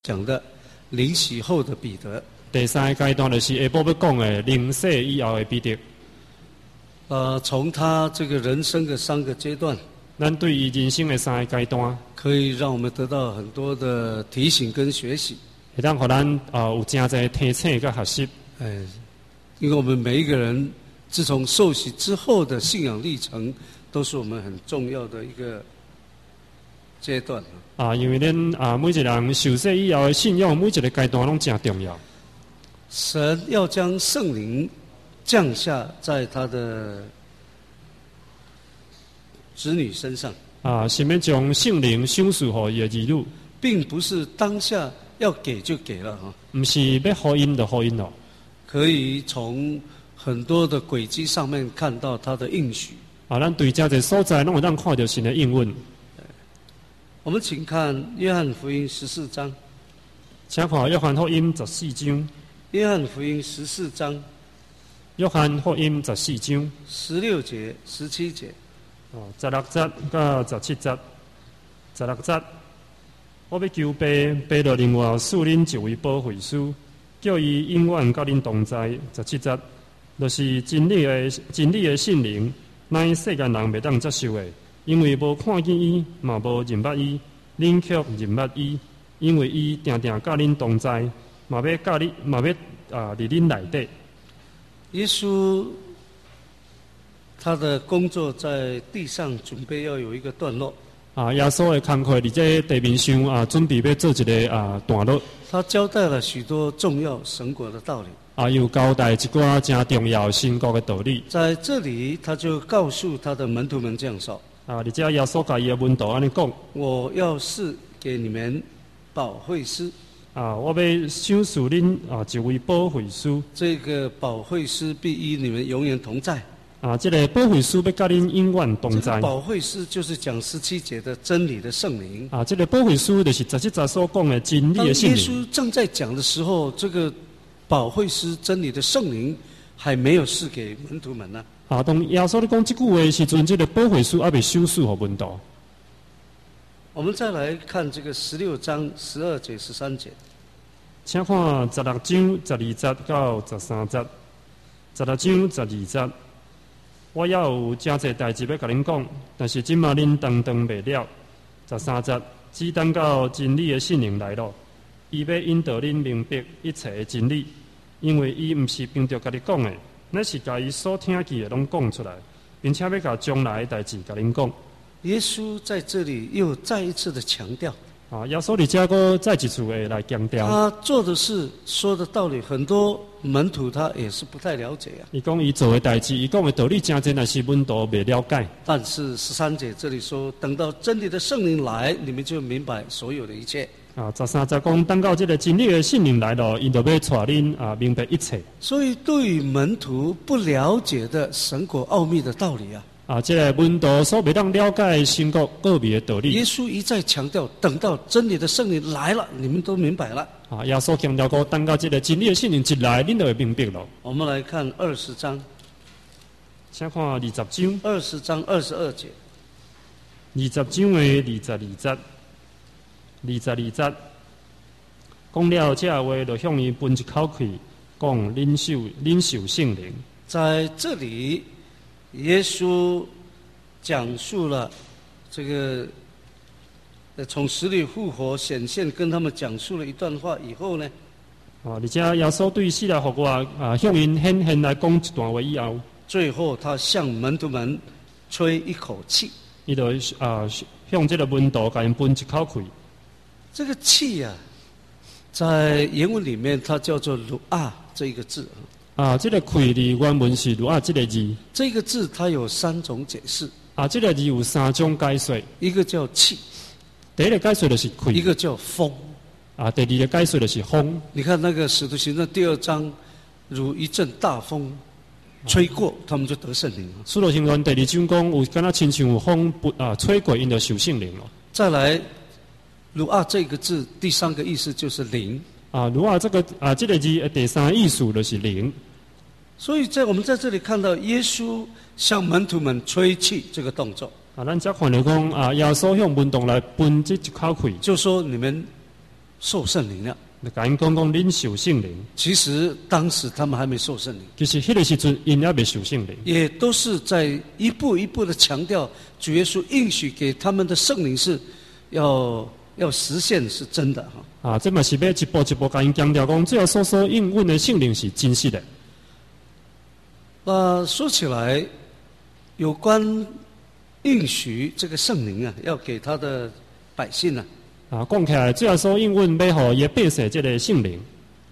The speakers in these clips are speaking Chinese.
讲的灵洗后的彼得。 第三个阶段就是下晡要讲的灵洗以后的彼得。 从他这个人生的3个阶段， 咱对于人生的3个阶段， 可以让我们得到很多的提醒跟学习。 会当互咱有真侪提醒跟学习。 因为我们每一个人自从受洗之后的信仰历程，都是我们很重要的一个阶段。 因为咱每一个人受洗以后的信仰，每一个阶段拢真重要。 神要将圣灵降下在他的子女身上。 神要将圣灵赏赐给伊的儿女， 并不是当下要给就给了不是要福音就福音了。 可以从很多的轨迹上面看到他的应许。 咱对这个所在，拢会当看到神的应允。 我们请看约翰福音14章。 请看约翰福音14章。 约翰福音14章。 约翰福音14章 16节、17节。 16节到17节。16节，我要求爸，爸就另外赐恁一位保惠师，叫伊永远甲恁同在。17节，就是真理的圣灵，乃世间人袂当接受的，因为无看见伊，嘛无认捌伊，恁却认捌伊，因为伊定定甲恁同在，嘛要伫恁内底。 耶稣他的工作在地上准备要有一个段落。 耶稣的工作伫这地面上准备要做一个段落。 他交代了许多重要神国的道理。 又交代一寡真重要神国的道理。在这里，他就告诉他的门徒们这样说： 伫这耶稣甲伊的门徒安尼讲， 我要赐给你们保惠师。 我要赏赐恁一位保惠师。 这个保惠师必与你们永远同在。 这个保惠师要甲恁永远同在。 保惠师就是讲17节的真理的圣灵。 这个保惠师就是17节所讲的真理的圣灵。 当耶稣正在讲的时候，这个保惠师真理的圣灵还没有赐给门徒们呢。 当耶稣在讲这句话的时阵，这个保惠师还未赏赐给门徒。 我们再来看这个16章12节、13节。 请看16章12节到13节。16章12节，我也有真侪代志要甲恁讲，但是今嘛恁当袂了。13节，只等到真理的圣灵来了，伊要引导恁明白一切的真理，因为伊毋是凭着家己讲的，乃是甲伊所听见的拢讲出来，并且要甲将来的代志甲恁讲。 耶稣在这里又再一次的强调。 耶稣伫这个再一次的来强调。 他做的事、说的道理，很多门徒他也是不太了解伊讲伊做的代志，伊讲的道理真侪，但是门徒未了解。 但是13节这里说，等到真理的圣灵来，你们就明白所有的一切。 13节讲，等到这个真理的圣灵来了，伊就要带恁明白一切。 所以，对于门徒不了解的神国奥秘的道理这个门徒所未当了解神国奥秘的道理， 耶稣一再强调，等到真理的圣灵来了，你们都明白了。 耶稣强调过，等到这个真理的圣灵一来，恁就会明白了。我们来看20章， 请看20章 ，20章22节 ，20章的22节，22节，讲了这话，就向伊喷一口气，讲领受圣灵。 在这里。耶稣讲述了这个从死里复活显现，跟他们讲述了一段话以后呢， 而且耶稣对死来复活向因显现来讲一段话以后， 最后他向门徒们吹一口气， 伊就向这个门徒给因喷一口气。 这个气在原文里面它叫做鲁啊这一个字。 这个气的原文是鲁啊这个字。 这个字它有3种解释。 这个字有3种解说。 一个叫气， 第一个解说就是气。 一个叫风。 第二个解说就是风。 你看那个使徒行传第2章，如一阵大风吹过，他们就得圣灵了。 使徒行传第2章讲，有敢若亲像有风吹过，因就受圣灵了。 再来，鲁啊这个字第3个意思就是灵。 鲁啊这个这个字第3个意思就是灵。 所以我们在这里看到耶稣向门徒们吹气这个动作。 咱则看到讲耶稣向门徒来喷这一口气， 就说你们受圣灵了。 就甲因讲领受圣灵。 其实当时他们还没受圣灵， 其实迄个时阵因还未受圣灵， 也都是在一步一步的强调主耶稣应许给他们的圣灵是要实现是真的哈。 啊，这嘛是要一步一步甲因强调讲，最后所应允的圣灵是真实的。 说起来，有关应许这个圣灵啊，要给他的百姓啊。 讲起来，最后所应允要互伊百姓这个圣灵。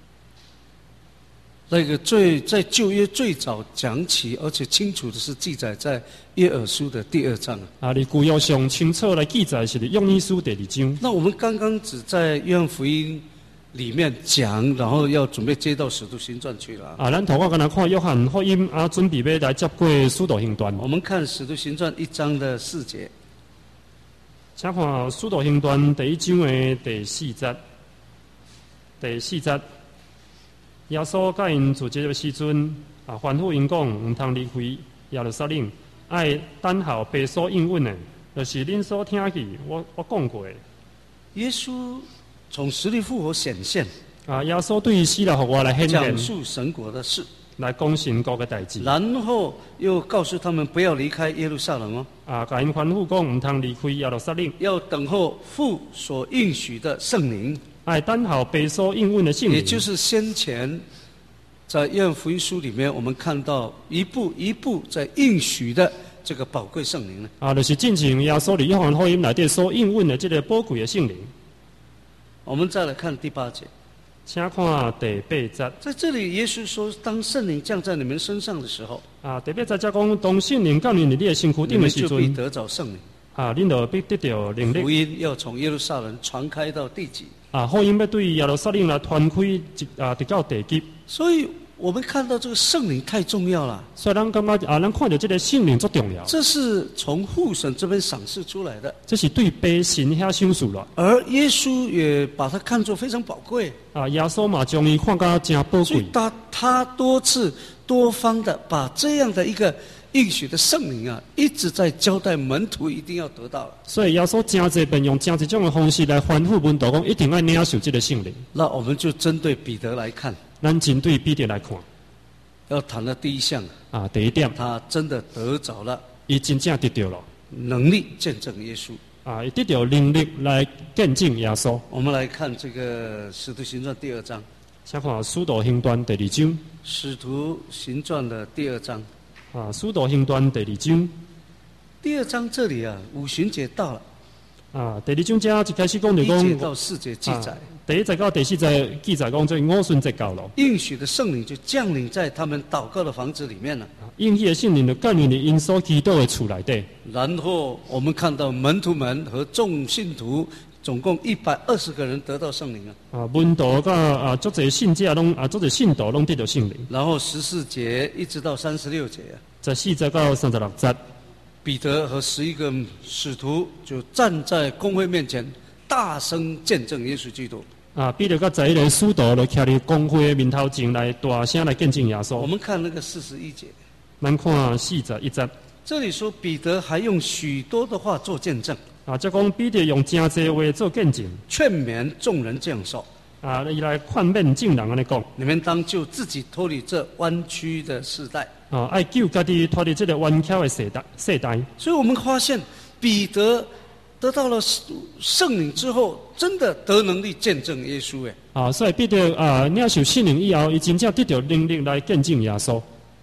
那个在旧约最早讲起，而且清楚的是记载在约珥书的第2章啊，你旧约上清楚来记载是约珥书第2章。 那我们刚刚只在约翰福音里面讲，然后要准备接到使徒行传去了啊，咱头我刚才看约翰福音啊，准备要来接过使徒行传。 我们看使徒行传1章的4节。 请看《使徒行传》第1章的第4节。第4节，耶稣甲因自这个时阵啊，吩咐因讲，毋通离开耶路撒冷，爱等候父所应允的，就是恁所听去，我讲过的。 耶稣从死里复活显现啊，耶稣对死了复活来显现， 讲述神国的事， 来讲神国的代志。 然后又告诉他们不要离开耶路撒冷哦。 啊，甲因吩咐讲，毋通离开耶路撒冷， 要等候父所应许的圣灵， 爱等候父所应允的圣灵。 也就是先前在约翰福音书里面，我们看到一步一步在应许的这个宝贵圣灵呢。 啊，就是进行耶稣伫约翰福音内底所应允的这个宝贵的圣灵。 我们再来看第8节。 请看第8节， 在这里，耶稣说：“当圣灵降在你们身上的时候， 啊，第8节才讲，当圣灵降临伫你的身躯顶的时你们就必阵， 得着圣灵。 啊，恁就必得到能力。 福音要从耶路撒冷传开到地极。 啊，福音要对耶路撒冷来传开，直到地极。 所以我们看到这个圣灵太重要了。 所以咱感觉啊，咱看到这个圣灵足重要。 这是从父神这边赏赐出来的， 这是对父神遐赏赐了。 而耶稣也把它看作非常宝贵。 啊，耶稣嘛将伊看到真宝所以贵。 他多次多方的把这样的一个应许的圣灵啊，一直在交代门徒一定要得到。 所以耶稣真侪遍用真一种的方式来吩咐门徒讲，一定要领受这个圣灵。 那我们就针对彼得来看， 咱针对彼得来看， 要谈的第一项啊，第一点， 他真的得着了伊真正得到了能力见证耶稣。 啊，伊得到能力来见证耶稣。 我们来看这个《使徒行传》第2章， 请看《使徒行传》第2章，《 使徒行传》的第2章。 啊，《使徒行传》第2章， 第2章这里啊，五旬节到了。 啊，第2章这一开始讲就讲 1节到4节记载， 第1节到第4节记载讲，这五旬节到了， 应许的圣灵就降临在他们祷告的房子里面了。 应许的圣灵就降临伫因所祈祷的厝内底。 然后我们看到门徒们和众信徒，总共120个人得到圣灵啊。 啊，门徒甲啊，足侪信者拢啊，足侪信徒拢得到圣灵。 然后14节一直到36节啊， 14节到36节。 彼得和11个使徒就站在公会面前，大声见证耶稣基督。 啊，彼得甲在迄个使徒就徛伫公会的面头前来大声来见证耶稣。 我们看那个41节， 咱看41节， 这里说彼得还用许多的话做见证， 啊，即讲彼得用真济话做见证， 劝勉众人这样说： 啊，伊来劝勉众人安尼讲， 你们当救自己脱离这弯曲的世代。 啊，爱救家己脱离这个弯曲的世代。 所以我们发现彼得得到了圣灵之后，真的得能力见证耶稣。 啊，所以彼得啊，领受圣灵以后，伊真正得到能力来见证耶稣。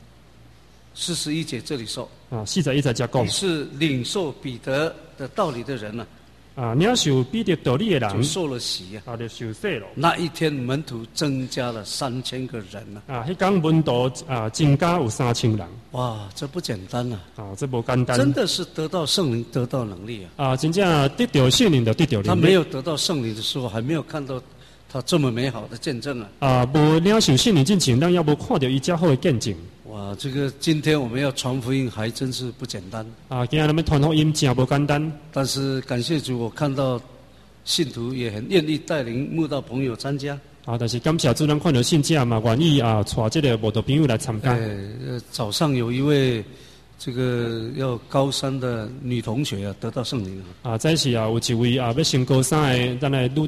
41节这里说， 啊，41节才讲， 你是领受彼得的道理的人呢， 啊，领受彼得道理的人， 就受了洗啊。 啊，就受洗了。 那一天门徒增加了3000个人呢。 啊，迄天门徒啊，增加有3000人。 哇，这不简单啊！ 啊，这无简单。 真的是得到圣灵，得到能力啊！ 啊，真正得到圣灵就得到能力。 他没有得到圣灵的时候，还没有看到他这么美好的见证啊！ 啊，无领受圣灵之前，咱也无看到伊遮好的见证。 哇，这个今天我们要传福音，还真是不简单。 啊，今日咱们传福音真无简单。 但是感谢主，我看到信徒也很愿意带领慕道朋友参加。 啊，但是感谢主，咱看到信者嘛，愿意啊，带这个慕道朋友来参加。 早上有一位这个要高三的女同学啊，得到圣灵啊。 啊，这是啊，有一位啊要升高三的咱的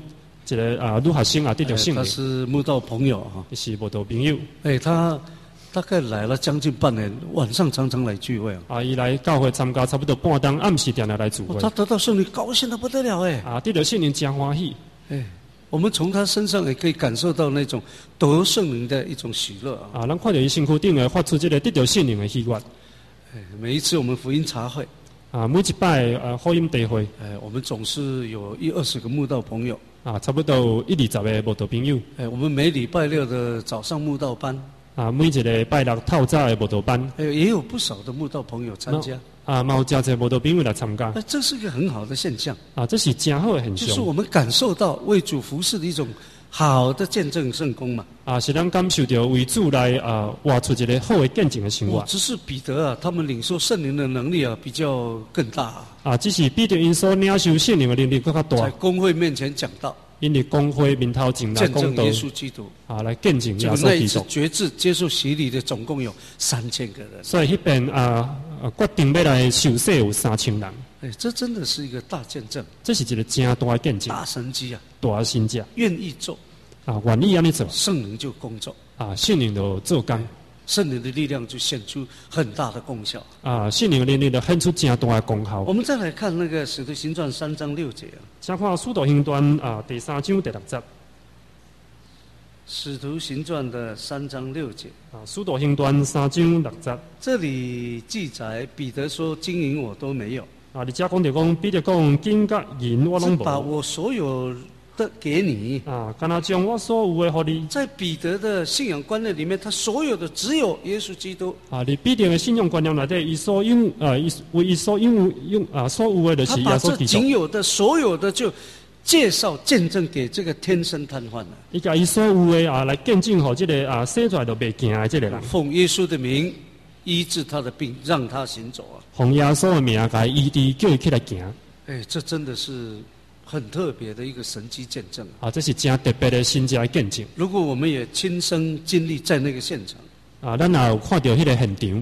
一个女学生得到圣他灵， 是慕道朋友哈。 是慕道朋友。 他大概来了将近半年，晚上常常来聚会伊来教会参加差不多半当，暗时定定来聚会。 他得到圣灵，高兴得不得了得到圣灵真欢喜。 我们从他身上也可以感受到那种得圣灵的一种喜乐咱看到伊身躯顶发出这个得到圣灵的喜悦。 每一次我们福音茶会每一摆福音茶会， 我们总是有20个慕道朋友差不多1-20个慕道朋友。 我们每礼拜六的早上慕道班每一个拜六透早的慕道班， 也有不少的慕道朋友参加嘛有真侪慕道朋友来参加。 这是一个很好的现象这是真好的现象。 就是我们感受到为主服侍的一种好的见证圣功嘛。 是咱感受到为主来活出一个好的见证的生活。 只是彼得他们领受圣灵的能力比较更大只是彼得因所领受圣灵的能力更加大。 在公会面前讲道， 因为公会面头前来讲道， 见证耶稣基督来见证耶稣基督。 那一次决志接受洗礼的总共有3000个人。 所以那边决定要来受洗有3000人。 这真的是一个大见证。 这是一个真大的见证。 大神迹大神迹。 愿意做愿意安尼做， 圣灵就工作圣灵就做工。 圣灵的力量就显出很大的功效圣灵的力量就显出真大的功效。 我们再来看那个《使徒行传》3章6节请看《使徒行传》第3章第6节。《 使徒行传》的3章6节 《使徒行传》3章6节。 这里记载彼得说：“金银我都没有。” 你这讲就讲彼得讲金甲银我拢无。 把我所有的给你敢若将我所有的给你。 在彼得的信仰观念里面，他所有的只有耶稣基督你彼得的信仰观念内底，伊所拥为伊所拥所有的就是耶稣基督。 他把这仅有的所有的就介绍见证给这个天生瘫痪了。 伊甲伊所有的来见证给这个生出来都袂行的这个人。 奉耶稣的名医治他的病，让他行走奉耶稣的名甲伊医治，叫伊起来行。 这真的是很特别的一个神迹见证这是真特别的神迹见证。 如果我们也亲身经历在那个现场咱也有看到迄个现场。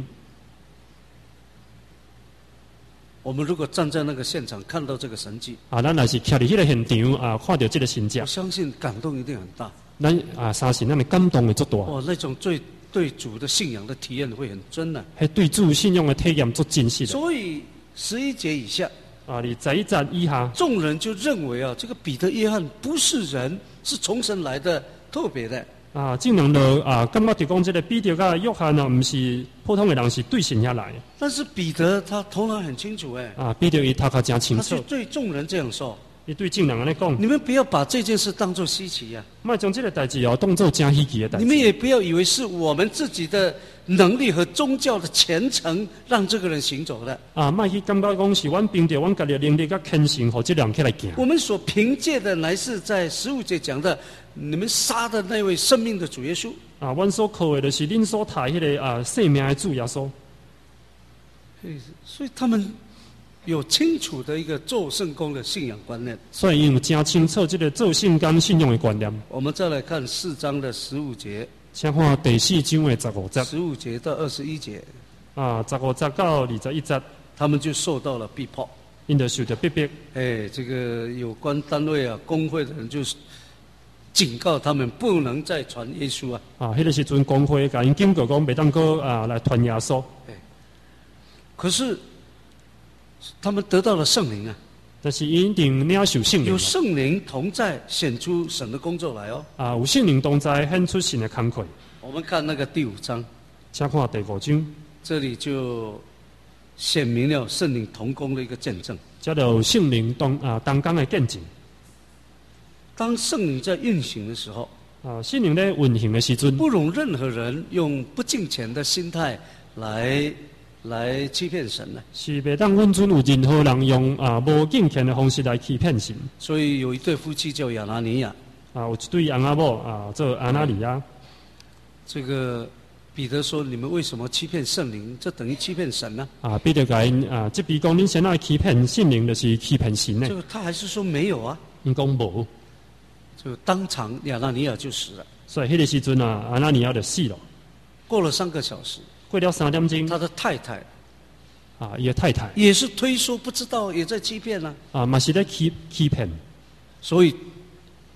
我们如果站在那个现场看到这个神迹咱也是徛伫迄个现场看到这个神迹， 我相信感动一定很大。 咱相信咱的感动会足大。 那种对主的信仰的体验会很真迄对主信仰的体验足真实的。 所以11节以下 21节以下， 众人就认为这个彼得、约翰不是人，是从神来的，特别的众人就感觉就讲这个彼得甲约翰不是普通的人，是对神遐来的。 但是彼得他头脑很清楚彼得伊头壳真清楚。 他就对众人这样说： 伊对众人安尼讲， 你们不要把这件事当作稀奇莫将这个代志当作真稀奇的代志。 你们也不要以为是我们自己的能力和宗教的虔诚让这个人行走的莫去感觉讲是阮凭着阮家己的能力甲虔诚，和这人起来行。 我们所凭借的乃是在15节讲的，你们杀的那位生命的主耶稣阮所靠的就是恁所杀迄个生命的主耶稣。 所以他们有清楚的一个做圣工的信仰观念。 所以有真清楚这个做圣工信仰的观念。 我们再来看4章的15节。 请看第4章的15节。 15节到21节。 15节到21节。 他们就受到了逼迫。 因就受到逼迫。 这个有关单位工会的人就警告他们不能再传耶稣迄个时阵工会甲因警告讲，袂当搁来传耶稣。 可是他们得到了圣灵但是一定领受圣灵。 有圣灵同在，显出神的工作来有圣灵同在，显出神的工作。 我们看那个第5章， 请看第5章， 这里就显明了圣灵同工的一个见证。 这就圣灵同工的见证。 当圣灵在运行的时候， 圣灵在运行的时阵， 不容任何人用不敬虔的心态来欺骗神是袂当允准有任何人用无敬虔的方式来欺骗神。 所以有一对夫妻叫亚拿尼亚有一对翁仔某做安拿尼亚。 这个彼得说：“你们为什么欺骗圣灵？这等于欺骗神呢？” 彼得甲因即比讲，恁先来欺骗圣灵，就是欺骗神呢。 这个他还是说没有因讲无， 就当场亚拿尼亚就死了。 所以迄个时阵安拿尼亚就死了。 过了3个小时。 过了3点钟， 他的太太伊的太太也是推说不知道，也在欺骗嘛是在欺骗。 所以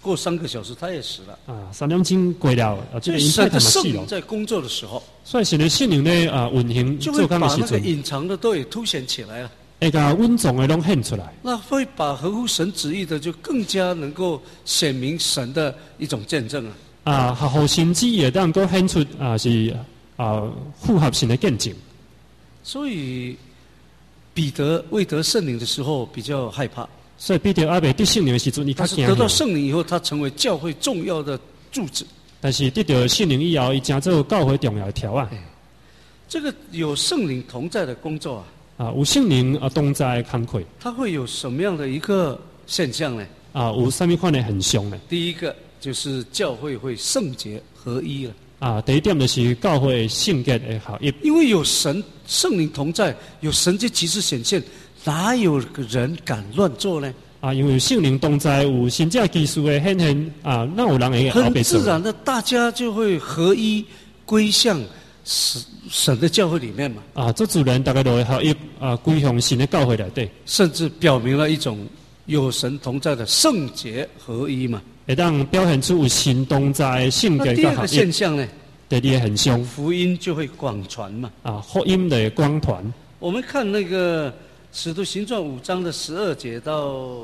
过3个小时他也死了。 3点钟过了，这个因太太嘛死圣灵了。 在工作的时候， 所以神的圣灵咧运行就会做工把那个的时阵， 隐藏的都也凸显起来了。 会甲稳重的拢显出来。 那会把合乎神旨意的，就更加能够显明神的一种见证啊。 合乎神旨意的，当够显出是符合神的见证。 所以彼得未得圣灵的时候比较害怕， 所以彼得未得圣灵的时阵，伊较惊。 但是得到圣灵以后，他成为教会重要的柱子。 但是得到圣灵以后，伊成做教会重要的条啊。 这个有圣灵同在的工作有圣灵同在的工课， 它会有什么样的一个现象呢？ 有什么款的现象呢？ 第一个就是教会会圣洁合一了。 第一点就是教会圣洁的合一。 因为有圣灵同在，有神迹奇事显现，哪有个人敢乱做呢？ 因为圣灵同在，有神迹奇事的显现哪有人会后很背做？ 自然的，大家就会合一归向神的教会里面嘛。 做主人大家都会合一归向神的教会内底， 甚至表明了一种有神同在的圣洁合一嘛。 会当表现出有神同在的圣洁跟合那第二个现一。 象呢？ 第二个现象福音就会广传嘛。 福音的光传。 我们看那个《使徒行传》5章的12节到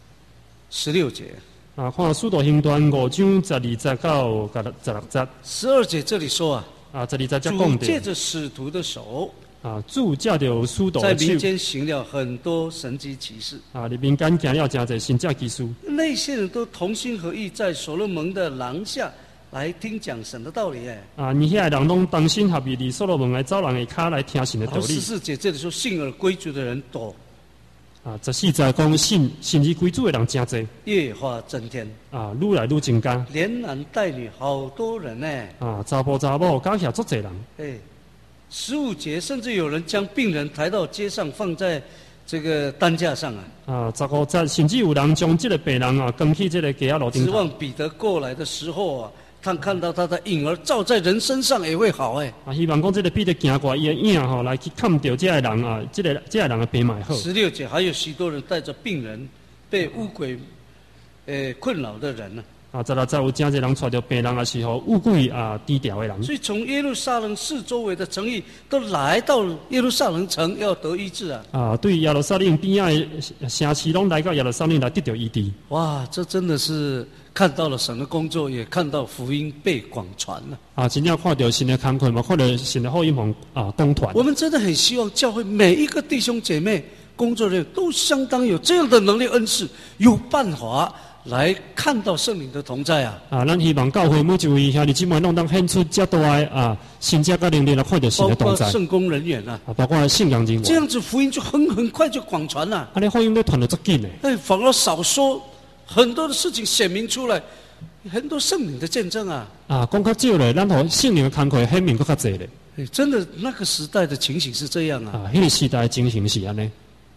16节。 看《使徒行传》5章12节到16节。 12节这里说 12节才主讲借着使徒的手， 主借着使徒在的手， 民间行了很多神迹奇事。 伫民间行了真侪神迹奇事。 那些人都同心合意，在所罗门的廊下来听讲神的道理。 你遐人拢同心合意，伫所罗门来走人的骹来听神的道理。 14节这里说信而归主的人多 14节讲信而归主的人真侪， 越发增添愈来愈增加。 连男带女好多人呢。 查甫查某加起来足侪人。 15节甚至有人将病人抬到街上，放在这个担架上 15节甚至有人将这个病人扛去这个街路顶指望彼得过来的时候他看到他的影儿照在人身上也会好希望讲这个彼得行过伊的影来去看到这个人这个人的病嘛好。 16节还有许多人带着病人被污鬼困扰的人 16节有真侪人带着病人是互污鬼低调的人。 所以从耶路撒冷市周围的城邑都来到耶路撒冷城要得医治对耶路撒冷边仔的城市拢来到耶路撒冷来得到医治。 哇，这真的是看到了神的工作，也看到福音被广传了真正看到神的工课嘛，看到神的福音广传。 我们真的很希望教会每一个弟兄姐妹、工作人员都相当有这样的能力恩赐，有办法来看到圣灵的同在咱希望教会每一位兄弟姊妹拢当显出遮大的神迹甲能力来看到神的同在。 包括圣工人员包括信仰人员。 这样子福音就很快就广传了。 你福音都传得足紧的。 反而少说很多的事情显明出来，很多圣灵的见证讲较少咧，咱互圣灵的工课显明佫较济咧。 真的那个时代的情形是这样迄个时代的情形是安尼。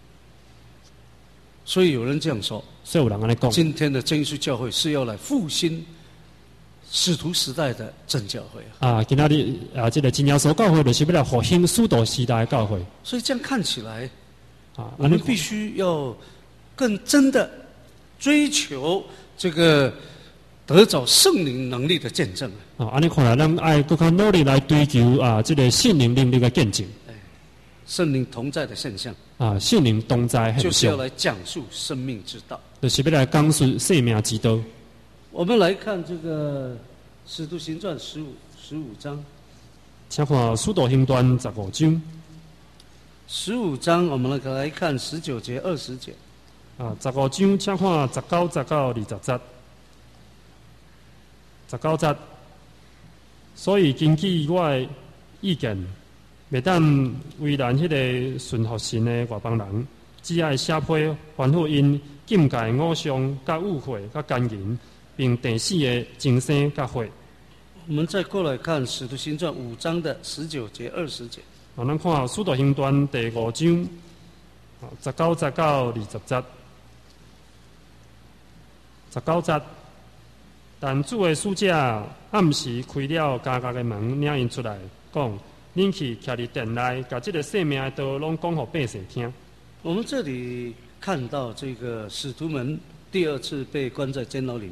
所以有人这样说， 所以有人安尼讲， 今天的真耶稣教会是要来复兴使徒时代的真教会今仔日这个真耶稣教会就是要来复兴使徒时代的教会。 所以这样看起来我们必须要更真的追求这个得着圣灵能力的见证安尼看来，咱爱更加努力来追求这个圣灵能力的见证。 圣灵同在的现象圣灵同在现象， 就是要来讲述生命之道， 就是要来讲述生命之道。 我们来看这个《使徒行传》15章。 请看《使徒行传》15章。 15章，我们来看19节、20节。 15章，请看19节到20节。19节，所以根据我的意见，袂当为难迄个顺服神的外邦人，只爱写批吩咐因禁戒偶像、甲误会、甲奸淫，并第四个精生甲血。 我们再过来看《使徒行传》5章的19节、20节。 咱看《使徒行传》第5章19节到20节。19节，但主的使者暗时开了家家的门，领因出来，讲：恁去徛伫殿内，把这个生命的道拢讲互百姓听。 我们这里看到这个使徒们第2次被关在监牢里面了。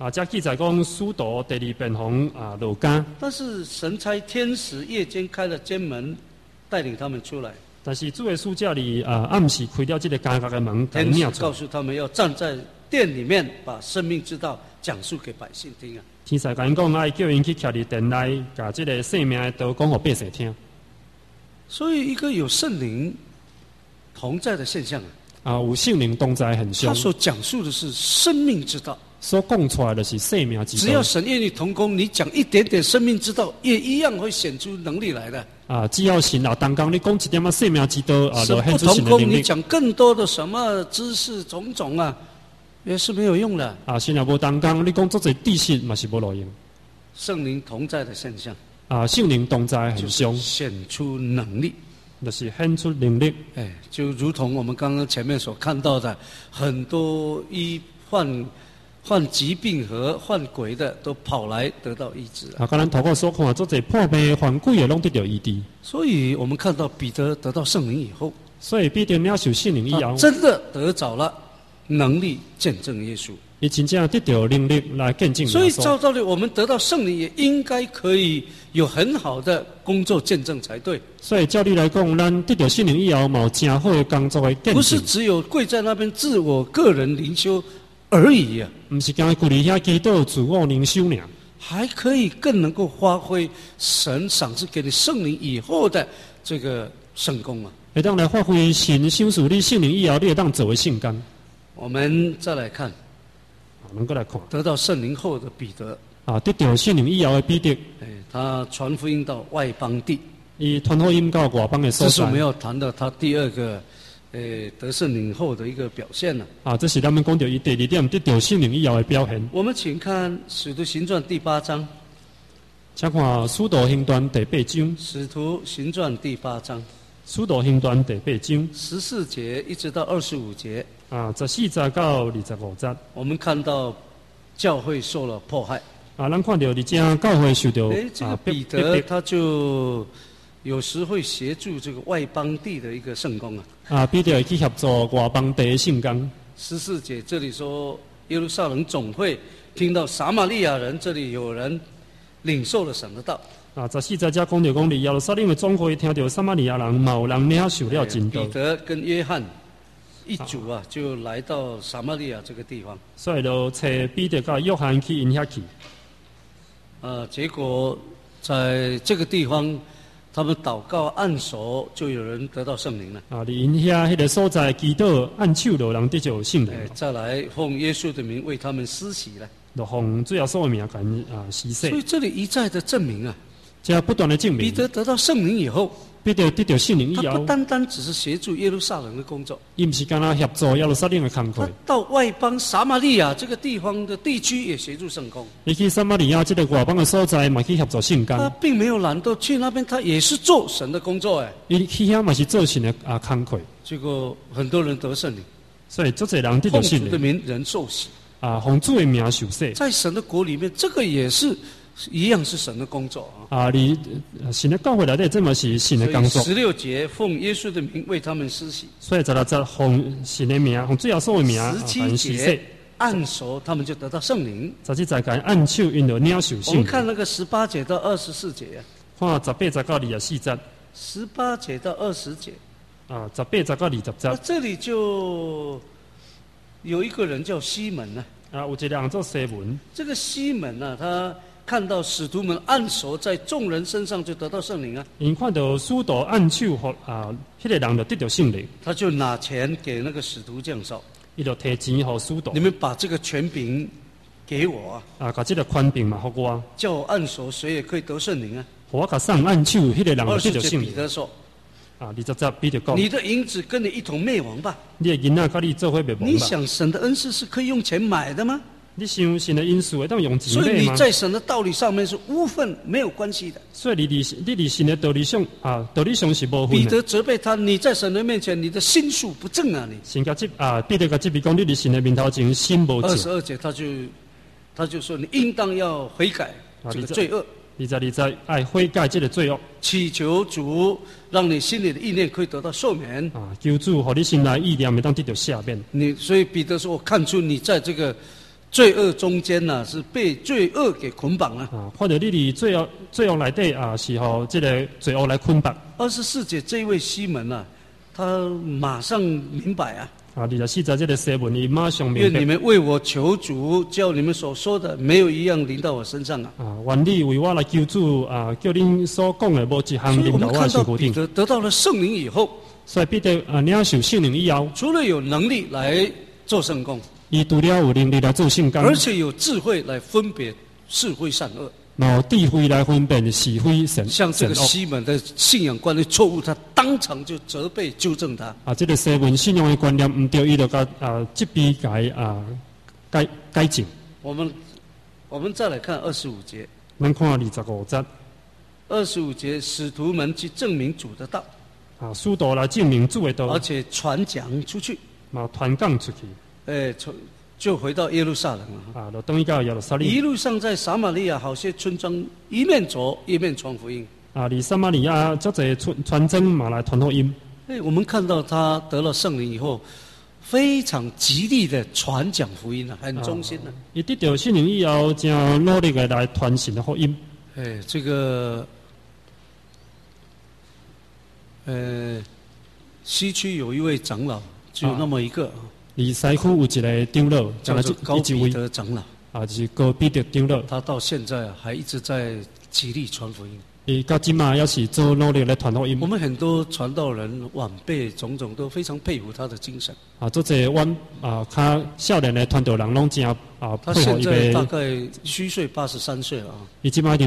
这记载讲使徒第二遍红落竿， 但是神差天使夜间开了监门，带领他们出来。 但是主的使者哩暗时开了这个监狱的门， 天使告诉他们要站在殿里面，把生命之道讲述给百姓听啊。 天使甲因讲，爱叫因去徛伫殿内，把这个生命的道讲给百姓听。 所以，一个有圣灵同在的现象有圣灵同在现象。 他所讲述的是生命之道， 所讲出来的是生命之道。 只要神愿意同工，你讲一点点生命之道，也一样会显出能力来的。 只要神同工，你讲一点生命之道就显出神的能力。 你讲更多的什么知识种种也是没有用的。 神也无同工，你讲足侪知识嘛是无路用。 圣灵同在的现象圣灵同在现象， 显出能力， 就是显出能力。 就如同我们刚刚前面所看到的，很多患疾病和患鬼的都跑来得到医治。 刚才头个所看，做这破病患鬼的拢得到医治。 所以我们看到彼得得到圣灵以后， 所以彼得领受圣灵以后， 真的得着了能力见证耶稣。 他真正得到能力来见证耶稣。 所以照道理，我们得到圣灵也应该可以有很好的工作见证才对。 所以照理来讲，咱得到圣灵以后，有真好的工作的见证。 不是只有跪在那边自我个人灵修而已不是光跪伫遐祈祷自我灵修尔， 还可以更能够发挥神赏赐给你圣灵以后的这个圣功会当来发挥神赏赐你圣灵以后，你会当做为圣工。 我们再来看， 能够来看得到圣灵后的彼得得到圣灵以后的彼得， 他传福音到外邦地， 伊传福音到外邦的所在。 这是我们要谈到他第二个得圣灵后的一个表现这是咱们讲到伊第二点得到圣灵以后的表现。 我们请看《使徒行传》第8章。 请看《使徒行传》第8章。《 使徒行传》第8章。《 使徒行传》第8章 14节一直到25节。 14节到25节。 我们看到教会受了迫害。 咱看到伫这教会受到这个彼得他就有时会协助这个外邦地的一个圣工彼得会去协助外邦地的圣工。 14节这里说，耶路撒冷总会听到撒玛利亚人这里有人领受了神的道。 14节这讲到讲，耶路撒冷的总会听到撒玛利亚人嘛有人领受了真道。 彼得跟约翰一组就来到撒玛利亚这个地方。 所以就找彼得跟约翰去因遐去。 结果在这个地方，他们祷告按手，就有人得到圣灵了。 因遐迄个所在祈祷按手，就人得到圣灵。 再来奉耶稣的名为他们施洗了。 就奉主耶稣的名给施洗。 所以这里一再的证明这不断的证明。 彼得得到圣灵以后， 彼得得到圣灵以后， 他不单单只是协助耶路撒冷的工作， 伊不是干那协助耶路撒冷的工作。 他到外邦撒玛利亚这个地方的地区也协助圣工。 你去撒玛利亚这个外邦的所在，嘛去协助圣工。 他并没有懒惰，去那边他也是做神的工作伊去遐嘛是做神的工作。 结果很多人得圣灵， 所以足侪人得到圣灵。 奉主的名人受洗。 奉主的名受洗。 在神的国里面，这个也是一样是神的工作你神的教会内底，这么是神的工作。 16节奉耶稣的名为他们施洗。 所以16节奉神的名，奉主耶稣的名 17节按手，他们就得到圣灵。 17节讲按手，因就领受圣灵。 我们看那个18节到24节看18节到24节。 18节到20节。 18节到20节。 这里就有一个人叫西门有一个人叫西门。 这个西门他看到使徒们按手在众人身上，就得到圣灵因看到使徒按手，那个人就得到圣灵。 他就拿钱给那个使徒降sau， 伊就提钱给使徒。 你们把这个权柄给我把这个权柄嘛给我。 叫我按手，谁也可以得圣灵我给上按手，那个人就得到圣灵。 20节彼得说。 20节彼得讲， 你的银子跟你一同灭亡吧。 你的银跟你做伙灭亡吧。 你想神的恩赐是可以用钱买的吗？ 你想神的因素会当用钱买吗？ 所以你在神的道理上面是无份，没有关系的。 所以你在神的道理上道理上是无份的。 彼得责备他，你在神的面前，你的心术不正你。 神甲彼得甲这边讲，你在神的面头前心无正。 22节他就说，你应当要悔改这个罪恶。 你在爱悔改这个罪恶， 祈求主让你心里的意念可以得到赦免求主让你心内意念会当得到赦免。 所以彼得说，我看出你在这个罪恶中间呢、是被罪恶给捆绑了。 啊，看到你伫罪恶内底啊，是互这个罪恶来捆绑。 24节这位西门呢、他马上明白啊， 啊，24节这个西门伊马上明白。 愿你们为我求主，叫你们所说的没有一样临到我身上啊。 啊，愿你为我来求主啊，叫恁所讲的无一项所以我临到我们看到身躯顶。 彼得得到了圣灵以后， 所以彼得啊，领受圣灵以后， 除了有能力来做圣工， 伊除了有能力来做圣工， 而且有智慧来分别是非善恶。 有智慧来分辨是非善像这个善恶。 西门的信仰观念错误，他当场就责备纠正他。 啊，这个西门信仰的观念唔对，伊就甲这边改正。 我们再来看25节。 咱看25节 25节，使徒们去证明主的道， 啊，使徒来证明主的道， 而且传讲出去， 嘛传讲出去。 就回到耶路撒冷了。 啊，就等于到耶路撒冷。 一路上在撒玛利亚好些村庄，一面走一面传福音。 啊，离撒玛利亚这些传真嘛来传福音。 我们看到他得了圣灵以后，非常极力的传讲福音了，很忠心了。 伊得到圣灵以后，真努力的来传神的福音。 这个，西区有一位长老，只有那么一个。 而西区有一个长老， 叫做高彼得长老。 啊，就是高彼得长老。 他到现在还一直在极力传福音。 伊到今嘛也是做努力来传福音。 我们很多传道人晚辈种种都非常佩服他的精神。 啊，做这阮较少年的传道人拢真他佩服伊现在大的。 概虚岁83岁了啊。 伊今嘛已经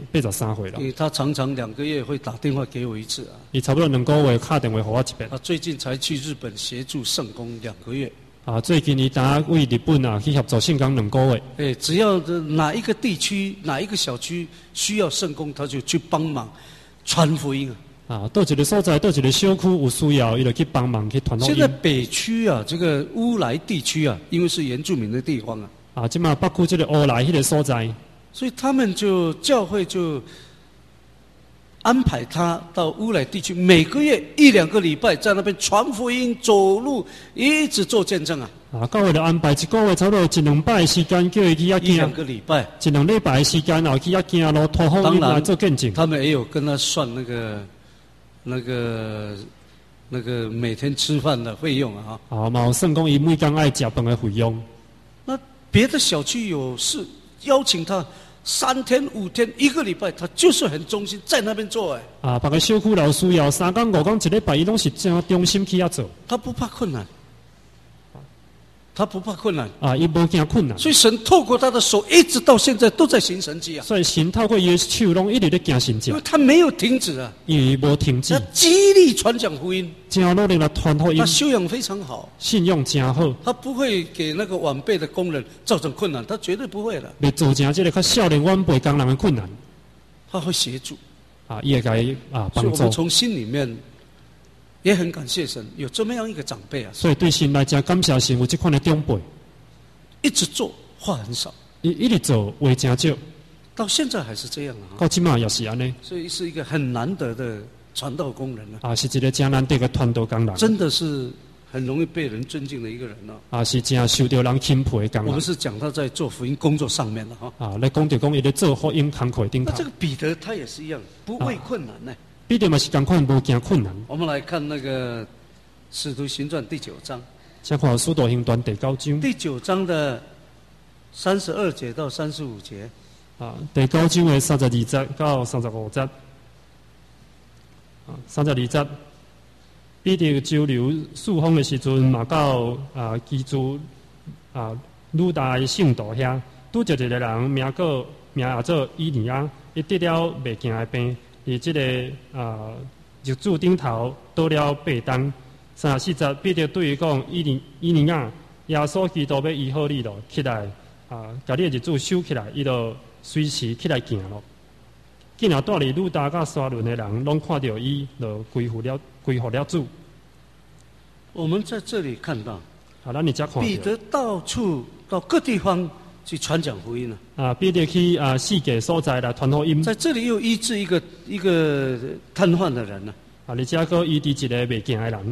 83岁了。 因为他常常2个月会打电话给我一次啊。 伊差不多2个月打电话给我一遍。 他最近才去日本协助圣工2个月。 啊，最近伊为日本去协助圣工2个月。 只要哪一个地区、哪一个小区需要圣工，他就去帮忙传福音啊。 啊，到一个所在，到一个小区有需要，伊就去帮忙去传福音。 现在北区啊，这个乌来地区啊，因为是原住民的地方啊。 啊，即嘛北区这个乌来迄个所在， 所以他们教会就安排他到乌来地区，每个月1、2个礼拜在那边传福音、走路，一直做见证啊。 啊，教会就安排1个月差不多1、2摆的时间，叫伊去遐 1、2个礼拜 ，1、2礼拜的时间，然后去遐行路，托付伊来做见证。 他们也有跟他算那个每天吃饭的费用啊。 啊，嘛有算讲伊每天爱食饭的费用。 那别的小区有事邀请他3天、5天、1个礼拜，他就是很忠心在那边做哎。 啊，别个小区老需要3天、5天、1礼拜，伊拢是真忠心去遐做。 他不怕困难，他不怕困难啊，伊无惊困难。 所以神透过他的手，一直到现在都在行神迹啊。 所以神透过伊的手，拢一直在行神迹。 因为他没有停止啊， 因为无停止。 他极力传讲福音， 真努力来传福音。 他修养非常好， 信用真好。 他不会给那个晚辈的工人造成困难，他绝对不会的。 袂造成这个较少年晚辈工人的困难。 他会协助啊，伊会甲伊帮助。 所以我们从心里面也很感谢神，有这么样一个长辈啊。 所以对神来讲，感谢神有这款的长辈。 一直做，话很少。 一直做，话真少。 到现在还是这样啊。 到今嘛也是安尼。 所以是一个很难得的传道工人啊。 啊，是一个真难得的传道工人。 真的是很容易被人尊敬的一个人啊。 啊，是真受到人钦佩的工人。 我们是讲他在做福音工作上面的哈。 啊，来讲就讲伊在做福音工课顶头。 那这个彼得他也是一样，不畏困难呢。 彼得嘛是同款，无惊困难。 我们来看那个《使徒行传》第9章。 先看《使徒行传》第9章。 第9章的32节到35节。 啊，第9章的32节到35节。啊，32节。彼得周流四方的时阵，嘛到基督鲁大的圣道遐，拄着一个人名也做以利亚，伊得了袂行的病，伫即个日柱顶头倒了8冬。34节，彼得对伊讲：以利亚，耶稣基督要医好你咯，起来甲你的日柱收起来，伊就随时起来行咯。竟然带离鲁大甲沙伦的人，拢看到伊，就归服了主。 我们在这里看到， 彼得到处到各地方去传讲福音了。 啊，彼得去世界所在来传福音。在这里又医治一个瘫痪的人呢。 啊，而且佫医治一个袂行的人。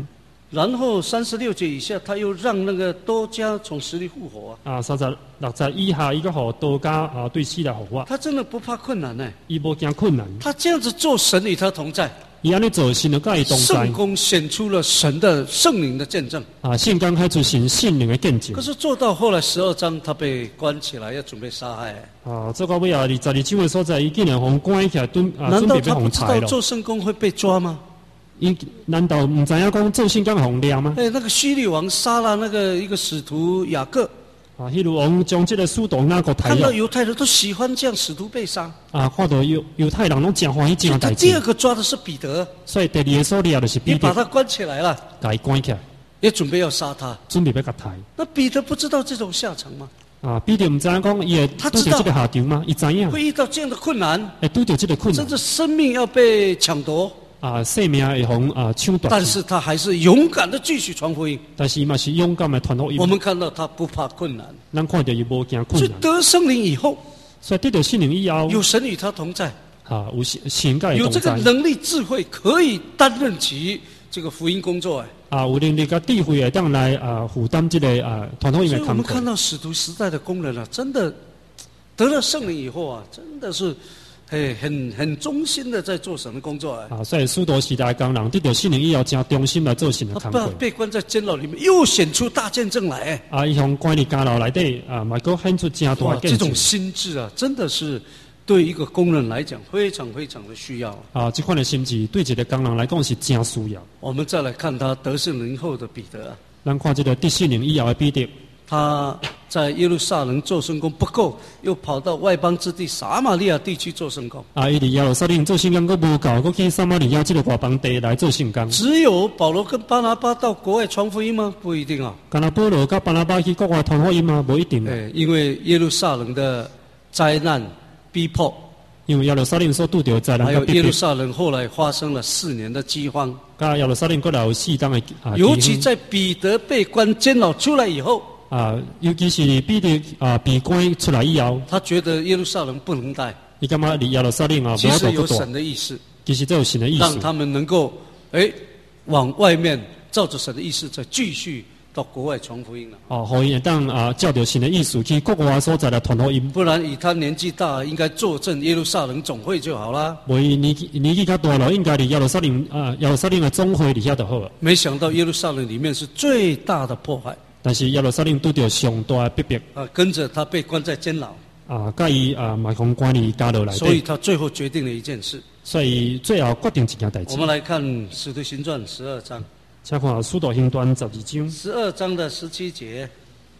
然后36节以下，他又让那个多加从死里复活啊。 36节以下，伊个互多加对死来复活。 他真的不怕困难呢。 伊无惊困难。 他这样子做，神与他同在。 伊安尼做，神就甲伊同在。 圣工显出了神的圣灵的见证。 圣工开出神圣灵的见证。 可是做到后来12章，他被关起来，要准备杀害。 做到尾啊，22章的所在，伊竟然互关起来，准备要互裁了。 难道他不知道做圣工会被抓吗？ 难道唔知影讲做圣工互抓吗？ 那个希律王杀了那个一个使徒雅各。 希律王将这个使徒雅各杀了。 看到犹太人都喜欢这样使徒被杀。 看到犹太人拢真欢喜这样代志。 第二个抓的是彼得。 所以第二个所抓的就是彼得。 你把他关起来了。 把他关起来。 也准备要杀他。 准备要甲杀。 那彼得不知道这种下场吗？ 彼得唔知影讲伊会拄到这个下场吗？伊知影。 会遇到这样的困难。 会拄到这个困难。 甚至生命要被抢夺。 生命会互抢夺。 但是他还是勇敢的继续传福音。 但是伊嘛是勇敢的传福音。 我们看到他不怕困难。 咱看到伊无惊困难。 所以得圣灵以后。 所以得到圣灵以后。 有神与他同在。 有神甲伊同在。 有这个能力智慧，可以担任起这个福音工作。 有能力甲智慧会当来负担这个传福音的工作。 所以我们看到使徒时代的工人真的得了圣灵以后真的是。很忠心的在做神的工作所以使徒时代工人得到圣灵以后，真忠心来做神的工作。 他被关在监牢里面，又显出大见证来。 伊向关在监牢内底嘛，佫显出真大见证。 这种心智真的是对一个工人来讲非常非常的需要。 这款的心智对一个工人来讲是真需要。 我们再来看他得圣灵后的彼得。 咱看这个得圣灵以后的彼得。 他在耶路撒冷做圣工不够，又跑到外邦之地撒玛利亚地区做圣工。 伊伫耶路撒冷做圣工，佫无够，佫去撒玛利亚这个外邦地来做圣工。 只有保罗跟巴拿巴到国外传福音吗？不一定啊。 干那保罗跟巴拿巴去国外传福音吗？不一定。 因为耶路撒冷的灾难逼迫。 因为耶路撒冷所拄到灾难， 还有耶路撒冷后来发生了4年的饥荒。 耶路撒冷佫有4当的尤其在彼得被关监牢出来以后。 尤其是彼得被关出来以后， 他觉得耶路撒冷不能待。 你干嘛离耶路撒冷其实有神的意思， 其实这有神的意思， 让他们能够往外面照着神的意思再继续到国外传福音了。 可以当照着神的意思去国外所在来传福音。 不然以他年纪大，应该坐镇耶路撒冷总会就好了。 无伊年纪较大了，应该伫耶路撒冷耶路撒冷的总会里遐就好了。 没想到耶路撒冷里面是最大的破坏。 但是耶路撒冷拄到上大的逼迫。 跟着他被关在监牢。 甲伊嘛从关里加落来。 所以他最后决定了一件事。 所以最后决定一件代志。 我们来看《使徒行传》12章。 请看《使徒行传》12章。 12章的17节。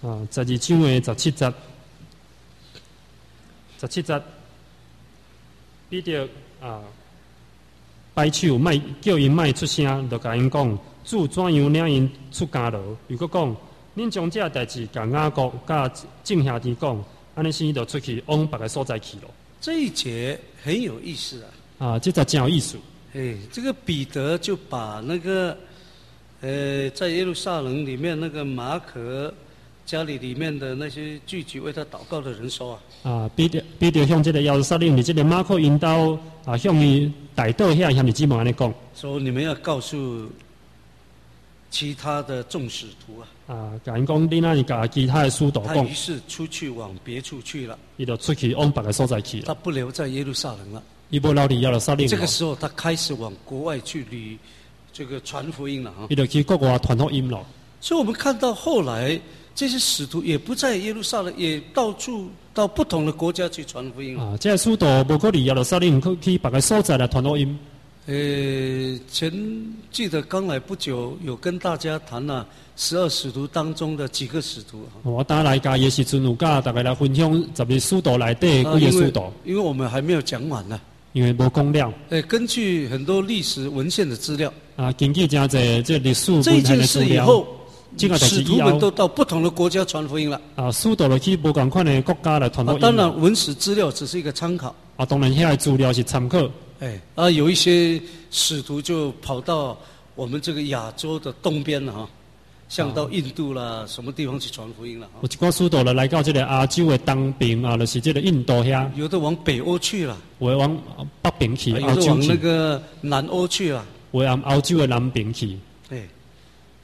12章的17节。17节，彼得摆手叫因莫出声，就甲因讲。主怎样领因出监牢？又佫讲，恁将这代志甲雅各、甲众兄弟讲，安尼先就出去往别个所在去了。 这一节很有意思这节真有意思。 这个彼得就把那个在耶路撒冷里面那个马可家里面的那些聚集为他祷告的人说彼得向这个耶路撒冷里这个马可因兜向伊带到遐兄弟姊妹安尼讲， 说你们要告诉。其他的众使徒甲因讲，你那是甲其他的使徒讲。 他于是出去往别处去了。 伊就出去往别个所在去了。 他不留在耶路撒冷了。 伊无留伫耶路撒冷。 这个时候，他开始往国外去这个传福音了伊就去国外传福音了。 所以我们看到后来这些使徒也不在耶路撒冷，也到处到不同的国家去传福音了。 这些使徒无搁伫耶路撒冷，去别个所在来传福音。 记得刚来不久，有跟大家谈了12使徒当中的几个使徒。 我打来家的时阵，有甲大家来分享12使徒内底几个使徒。 因为我们还没有讲完呢。 因为无讲了。 根据很多历史文献的资料。 根据真侪这历史文献的资料。这件事以后，使徒们都到不同的国家传福音了。 使徒就去无同款的国家来传福音。 当然，文史资料只是一个参考。 当然，遐资料是参考。 有一些使徒就跑到我们这个亚洲的东边了像到印度啦，什么地方去传福音了。 有一寡使徒来到这个亚洲的东边就是这个印度遐。 有的往北欧去了。 有的往北边去， 有的往那个南欧去了。 有的往欧洲的南边去。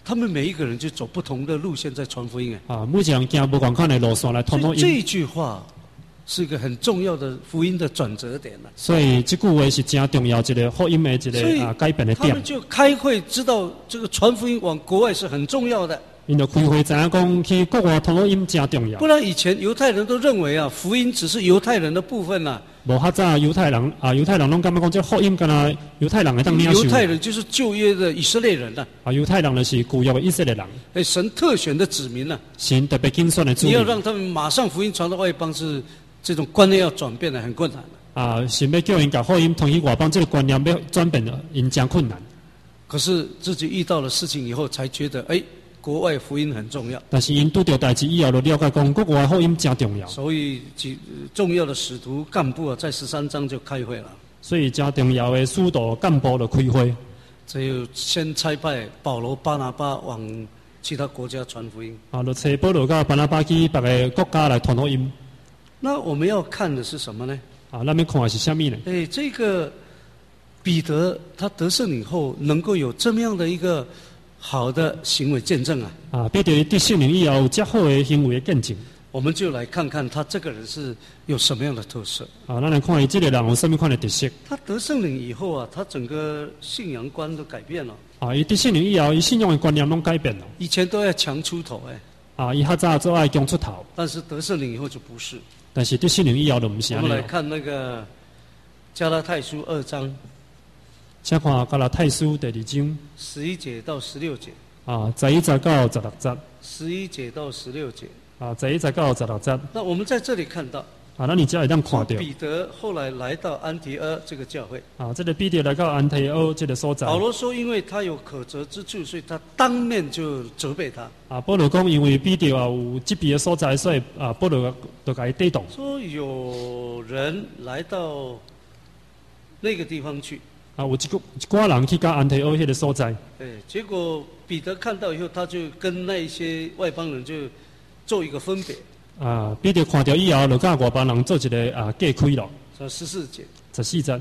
他们每一个人就走不同的路线在传福音哎。 啊，每一个人行不同款的路线来传福音。 所以这句话是一个很重要的福音的转折点了。 所以这句话是真重要一个福音的一个改变的点。 他们就开会知道这个传福音往国外是很重要的。 因就开会知影讲去国外传福音真重要。 不然以前犹太人都认为啊，福音只是犹太人的部分啦。 无较早犹太人拢感觉讲这福音敢若犹太人会当领受。 犹太人就是旧约的以色列人呐。 啊，犹太人就是旧约的以色列人。 神特选的子民呐。 神特别精选的子民。 你要让他们马上福音传到外邦，是这种观念要转变的很困难的。 啊，神要叫人把福音传去外邦，这个观念要转变的，因真困难。 可是自己遇到了事情以后，才觉得国外福音很重要。 但是因拄到代志以后，就了解讲国外福音真重要。 所以重要的使徒干部啊，在13章就开会了。 所以真重要的使徒干部就开会。 就先差派保罗、巴拿巴往其他国家传福音。 啊，就找保罗跟巴拿巴去别个国家来传福音。 那我们要看的是什么呢？ 啊，咱要看的是什么呢？ 这个彼得他得胜以后，能够有这么样的一个好的行为见证啊！ 啊，彼得得圣灵以后有这好的行为的见证。 我们就来看看他这个人是有什么样的特色。 啊，咱来看伊这个人有什么款的特色。 他得圣灵以后啊，他整个信仰观都改变了。 啊，伊得圣灵以后，伊信仰的观念拢改变了。 以前都要强出头啊，伊较早做爱强出头。 但是得圣灵以后就不是。 但是得圣灵以后就不是。 我们来看那个加拉太书2章。 请看加拉太书第2章 11节到16节。 啊，11节到16节。 11节到16节。 啊，11节到16节。 那我们在这里看到。 啊，那你才会当看到。 彼得后来来到安提阿这个教会。 啊，这个彼得来到安提阿这个所在。 保罗说，因为他有可责之处，所以他当面就责备他。 啊，保罗讲，因为彼得有这边的所在，所以啊，保罗就给他抵挡。 说有人来到那个地方去。 啊，有一寡人去到安提阿迄个所在。 结果彼得看到以后，他就跟那一些外邦人就做一个分别。 啊，彼得看到以后，就甲外邦人做一个隔开了。 14节。 14节。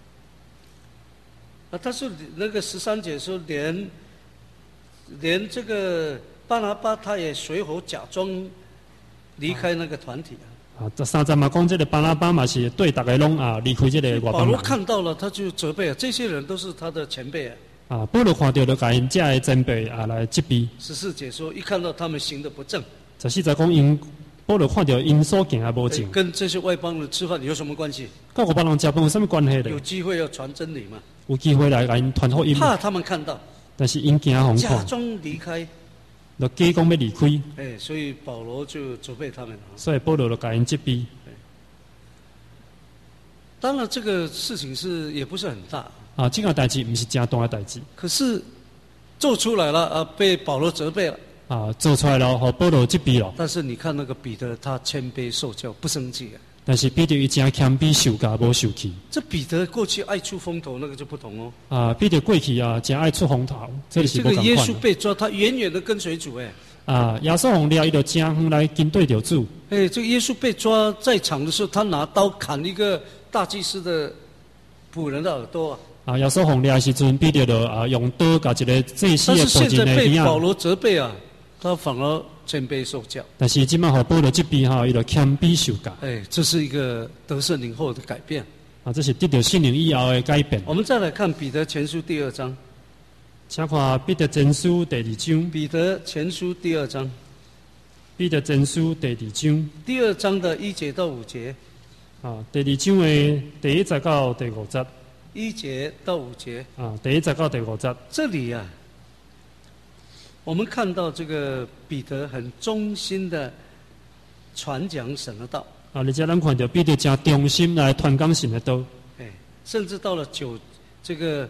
他说那个13节说连这个巴拿巴他也随后假装离开那个团体啊，这3节嘛讲，这个巴拿巴嘛是对大家拢离开这个外邦人。 保罗看到了，他就责备这些人都是他的前辈啊，保罗看到就甲因这的前辈来责备。 14节说，一看到他们行得不正。 14节讲因保罗看到因所行的无正。 跟这些外邦人吃饭有什么关系？ 跟外邦人吃饭有什么关系呢？ 有机会要传真理嘛？ 有机会来甲因传福音。 怕他们看到。 但是因惊恐假装离开。 就假讲要离开。 所以保罗就责备他们。 所以保罗就甲因责备。 当然，这个事情也不是很大。 啊，这个代志不是真大的代志。 可是做出来了啊，被保罗责备了。 啊，做出来了，和保罗责备了。 但是你看那个彼得，他谦卑受教，不生气。 但是彼得伊真谦卑受教，无受气。 这彼得过去爱出风头，那个就不同哦。 啊，彼得过去真爱出风头，这是不同款。 这个耶稣被抓，他远远的跟随主啊，耶稣红了，伊就真远来跟对着主。 这个耶稣被抓在场的时候，他拿刀砍一个大祭司的仆人的耳朵啊，耶稣红了的时阵，彼得就用刀甲一个祭司的仆人的耳。 但是现在被保罗责备他反而谦卑受教。 但是今麦和保罗这边伊就谦卑受教。 这是一个得圣灵后的改变。 啊，这是得到圣灵以后的改变。 我们再来看彼得前书第2章。 请看彼得前书第2章。 彼得前书第2章。 彼得前书第2章。 第2章的1节到5节。 啊，第2章的第1节到第5节。 1节到5节。 啊，第1节到第5节。 这里我们看到这个彼得很忠心的传讲神的道。 啊，而且咱看到彼得真忠心来传讲神的道。 甚至到了这个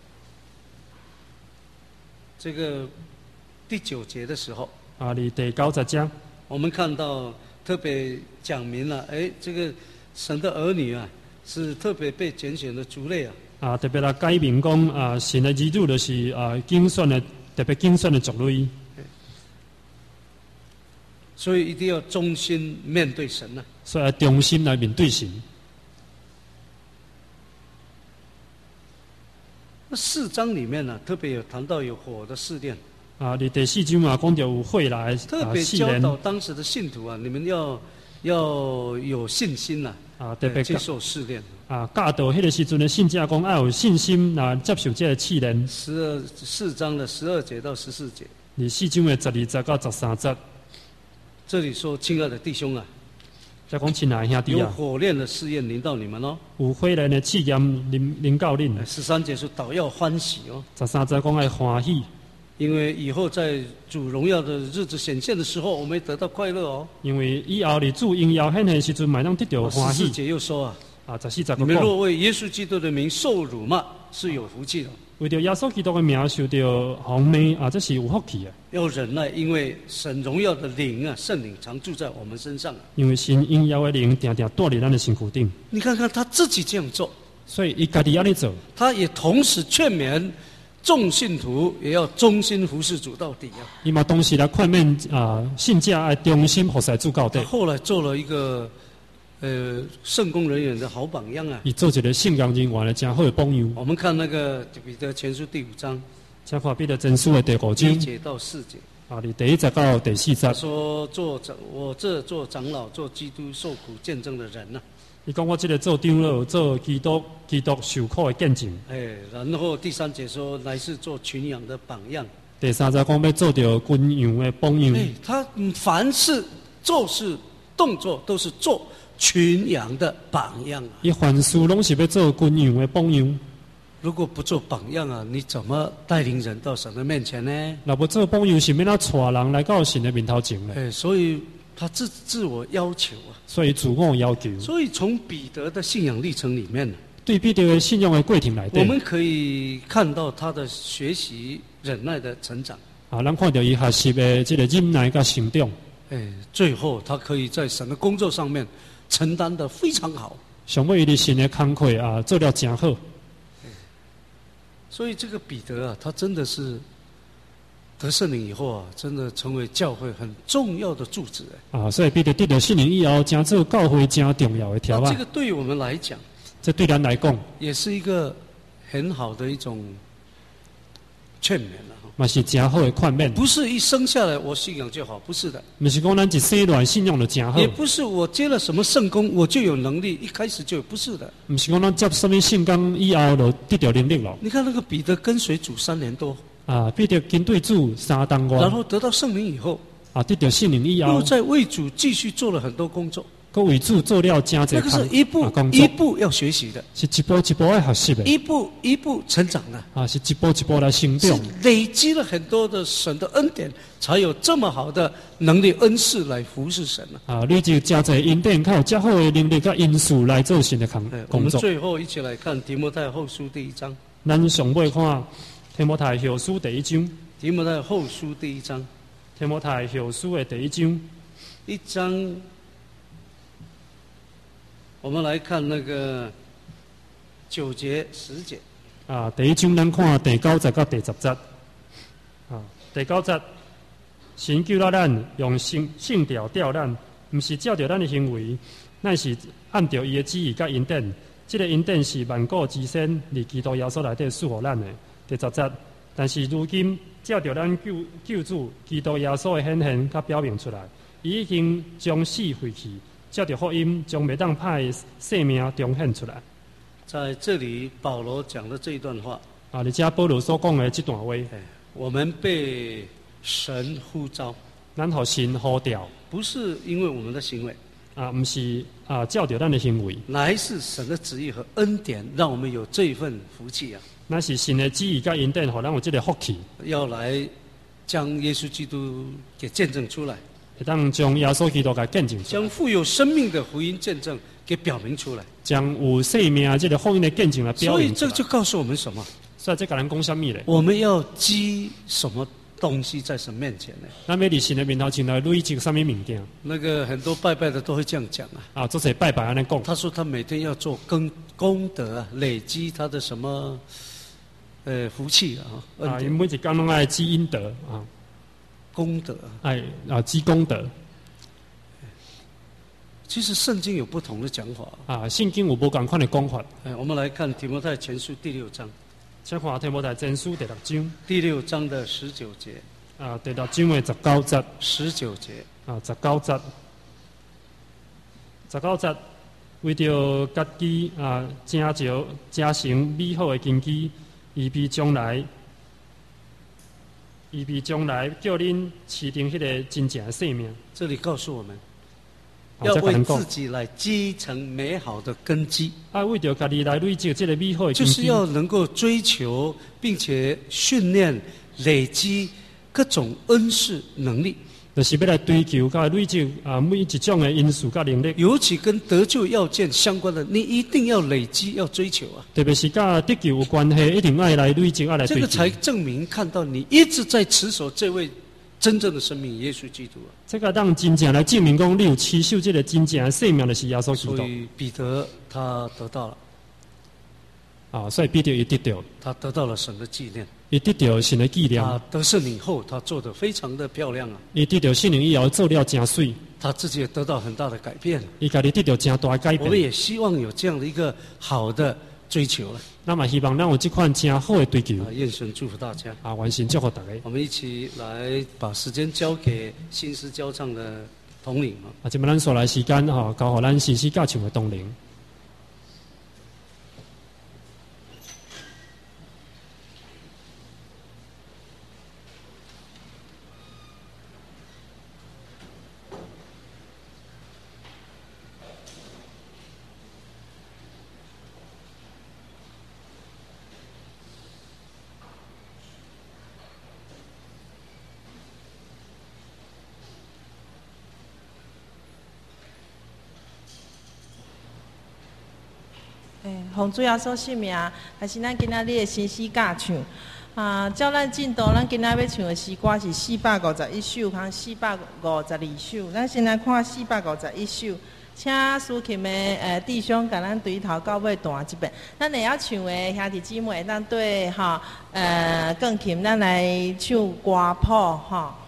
第9节的时候。 啊，你第9节。 我们看到特别讲明了，这个神的儿女是特别被拣选的族类啊，特别来解明讲神的儿女就是竞选的。特别竞选的族类， 所以一定要忠心面对神所以要忠心来面对神。 那4章里面特别有谈到有火的试炼。 啊，你第4章啊，讲到有会来特别教导当时的信徒啊，你们要有信心呐， 特别接受试炼。 啊，教导迄个时阵的信者讲要有信心啊，接受这个试炼。 4章的12节到14节。 第4章的12节到13节。 这里说，亲爱的弟兄啊， 再讲亲爱的兄弟啊， 有火炼的试验临到你们哦， 有火炼的试验临到恁。 13节说，倒要欢喜哦。 13节讲要欢喜。 因为以后在主荣耀的日子显现的时候，我们会得到快乐哦。 因为以后你主荣耀显现的时阵，买能得到欢喜。 14节又说 14节你们若为耶稣基督的名受辱骂，是有福气的。 为着耶稣基督的名受到红骂这是有福气的。 要忍耐，因为神荣耀的灵圣灵常住在我们身上。 因为神荣耀的灵常常住在咱的身躯顶。 你看看他自己这样做， 所以伊家己安尼做， 他也同时劝勉众信徒也要忠心服侍主到底啊！ 伊嘛同时来劝勉信者要忠心服侍主到底。 后来做了一个圣工人员的好榜样啊！ 伊做一个圣工人员的真好的榜样。 我们看那个彼得前书第5章， 请看彼得前书的第5章 1节到4节。 你第1节到第4节。 说我这做长老、做基督受苦见证的人呐。 伊讲我这个做长老、做基督受苦的见证。 然后第3节说，乃是做群羊的榜样。 第3节讲要做着群羊的榜样。 他凡是做事动作都是做群羊的榜样啊！ 伊凡事拢是要做群羊的榜样。 如果不做榜样啊，你怎么带领人到神的面前呢？ 若不做榜样，是要带人来到神的面头前呢？ 所以他自我要求啊。 所以自我要求。 所以从彼得的信仰历程里面， 对彼得的信仰的过程来， 我们可以看到他的学习忍耐的成长。 咱看到伊学习的这个忍耐跟成长。 最后他可以在神的工作上面承担得非常好。 上尾伊的神的工课做了真好。 所以这个彼得他真的是得圣灵以后真的成为教会很重要的柱子所以彼得得到圣灵以后，真做教会真重要的条啊。 这个对于我们来讲， 这对咱来讲， 也是一个很好的一种劝勉了。 嘛是真好的劝勉。 不是一生下来我信仰就好，不是的。 不是讲咱一生来信仰就真好。 也不是我接了什么圣工我就有能力，一开始就有，不是的。 不是讲咱接什么圣工以后就得到能力了。 你看那个彼得跟随主3年多。 彼得跟对主3当外， 然后得到圣灵以后， 得到圣灵以后， 又在为主继续做了很多工作。 各为主做了真侪工作。 那个是一步一步要学习的， 是一步一步要学习的， 一步一步成长的。 是一步一步来成长。 累积了很多的神的恩典，才有这么好的能力恩赐来服侍神累积真侪恩典，靠较好的能力跟因素来做神的工作。 我们最后一起来看提摩太后书第1章。 咱上尾看提摩太后书第1章。 提摩太后书第1章。 提摩太后书的第1章。 1章，我们来看那个9节、10节。 第1章咱看第9节到第10节。第9节，神救了咱，用圣调调咱，不是照着咱的行为，乃是按照伊的旨意甲恩典。这个恩典是万古之先，伫基督耶稣内底赐予咱的。第10节，但是如今照着咱救主基督耶稣的显现，甲表明出来，伊已经将死废去，照着福音将未当歹的生命彰显出来。 在这里，保罗讲的这一段话而且保罗所讲的这段话， 我们被神呼召， 咱互神呼召， 不是因为我们的行为。 不是照着咱的行为， 乃是神的旨意和恩典，让我们有这一份福气那是神的旨意甲恩典，互咱有这个福气， 要来将耶稣基督给见证出来， 会当将耶稣基督给见证出来， 将富有生命的福音见证给表明出来， 将有生命这个福音的见证来表明出来。 所以这就告诉我们什么？ 所以这跟咱讲什么呢？ 我们要积什么东西在神面前呢？ 咱要伫神的面头前来累积什么物件？ 那个很多拜拜的都会这样讲做些拜拜安尼讲。 他说他每天要做功德累积他的什么福气因每一天拢爱积恩德功德积功德。 其实圣经有不同的讲法圣经有不同款的讲法。 我们来看提摩太前书第6章。 请看提摩太前书第6章。 第6章的19节。 第6章的19节。 19节。 19节，19节，为着家己成就成成美好的根基，预备将来叫恁持定迄个真正的生命。 这里告诉我们，要为自己来积成美好的根基。 为着家己来累积这个美好的根基， 就是要能够追求，并且训练、累积各种恩赐能力。 就是要来追求、甲累积每一种的因素、甲能力。 尤其跟得救要件相关的，你一定要累积、要追求啊。 特别是甲得救有关系，一定要来累积、要来追求。 这个才证明看到你一直在持守这位真正的生命，耶稣基督啊。 这个让真正来证明讲，你有持守这个真正的生命，就是耶稣基督。 所以彼得他得到了。 所以彼得也得到， 他得到了神的纪念。 伊得到神的纪念。 他得胜以后，他做得非常的漂亮啊。 伊得到圣灵以后做了真水。 他自己也得到很大的改变。 伊家己得到真大的改变。 我们也希望有这样的一个好的追求了。 那么希望咱有这款真好的追求。 愿神祝福大家。 愿神祝福大家。 我们一起来把时间交给新诗交唱的统领这么咱所来时间交予咱新诗教唱的统领。 奉主耶稣圣名，还是咱今仔日的新诗教唱。照咱进度，咱今仔要唱的诗歌是451首，和452首。咱先来看451首，请苏琴的弟兄甲咱对头到尾弹一遍。咱会晓唱的兄弟姊妹，咱对钢琴，咱来唱歌谱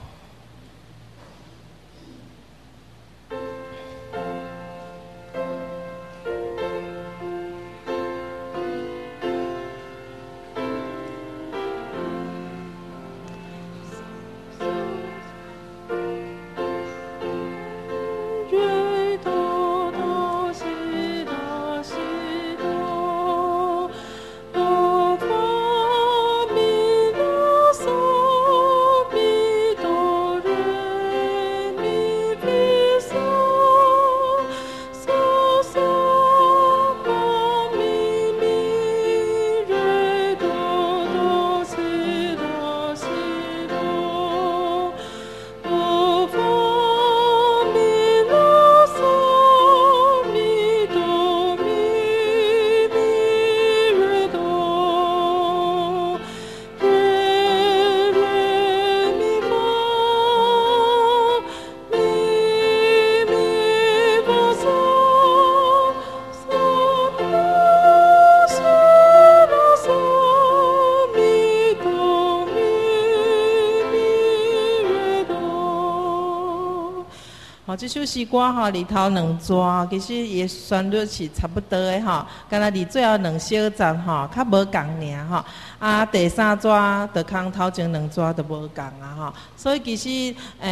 这首诗歌里头2段，其实伊的旋律是差不多的敢若离最后2小节较无共尔第3段就空头前2段就无共所以其实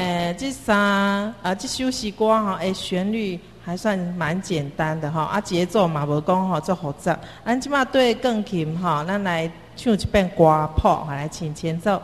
这首诗歌的旋律还算蛮简单的节奏嘛无讲足复杂。咱即马对钢琴咱来唱一遍歌谱，来请前奏。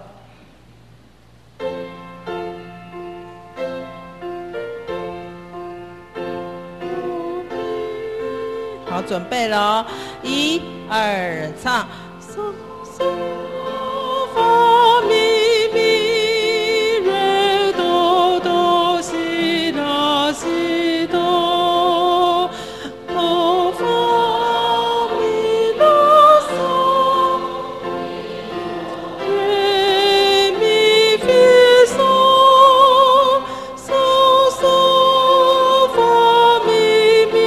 好，准备咯，1、2，唱。嗦嗦发咪咪瑞哆哆西拉西哆，哆发咪拉嗦，瑞咪咪嗦，嗦嗦发咪咪。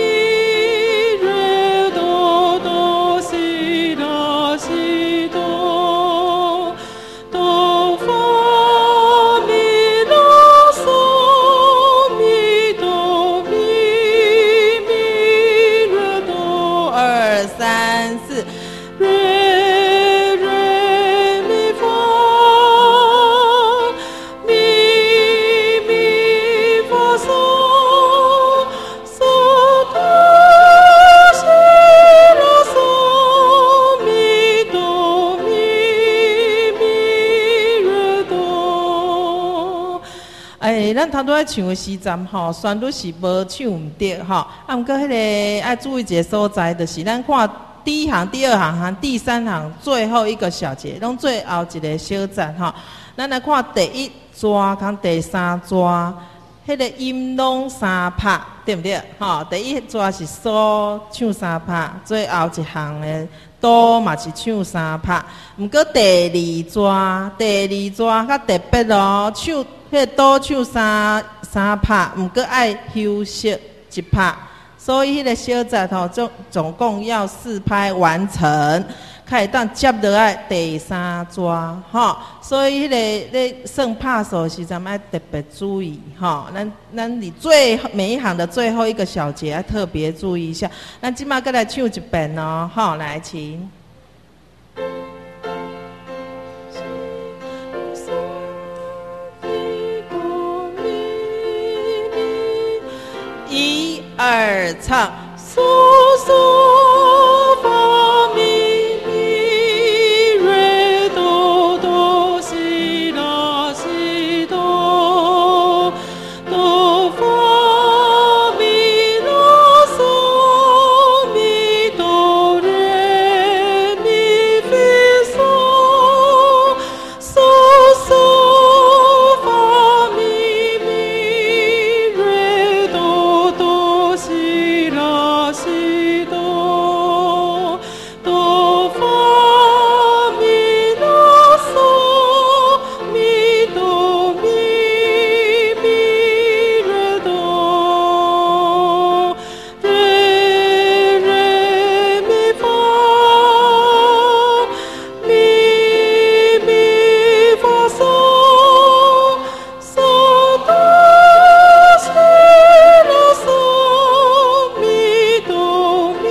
咱头拄仔唱的时阵吼，旋律是无唱毋对吼。啊，毋过迄个爱注意一个所在，就是咱看第一行、第二行和第三行最后一个小节，拢最后一个小节吼。咱来看第一抓和第三抓，迄个音拢三拍，对毋对？吼，第一抓是嗦唱三拍，最后一行的哆嘛是唱三拍。毋过第二抓较特别咯，唱迄个哆唱三拍，毋过爱休息一拍。所以迄个小节吼，总共要4拍完成，才会当接落来第三抓吼。所以迄个咧算拍数时阵爱特别注意吼。咱你每一行的最后一个小节要特别注意一下。咱即马再来唱一遍哦，吼，来请。1、2唱，嗦嗦发咪咪瑞哆哆西拉西哆哆发咪拉嗦咪哆瑞咪飞嗦嗦嗦发咪咪瑞哆哆西拉西哆哆发咪拉嗦咪哆咪咪瑞哆瑞瑞咪发咪咪发嗦嗦哆西拉嗦咪哆咪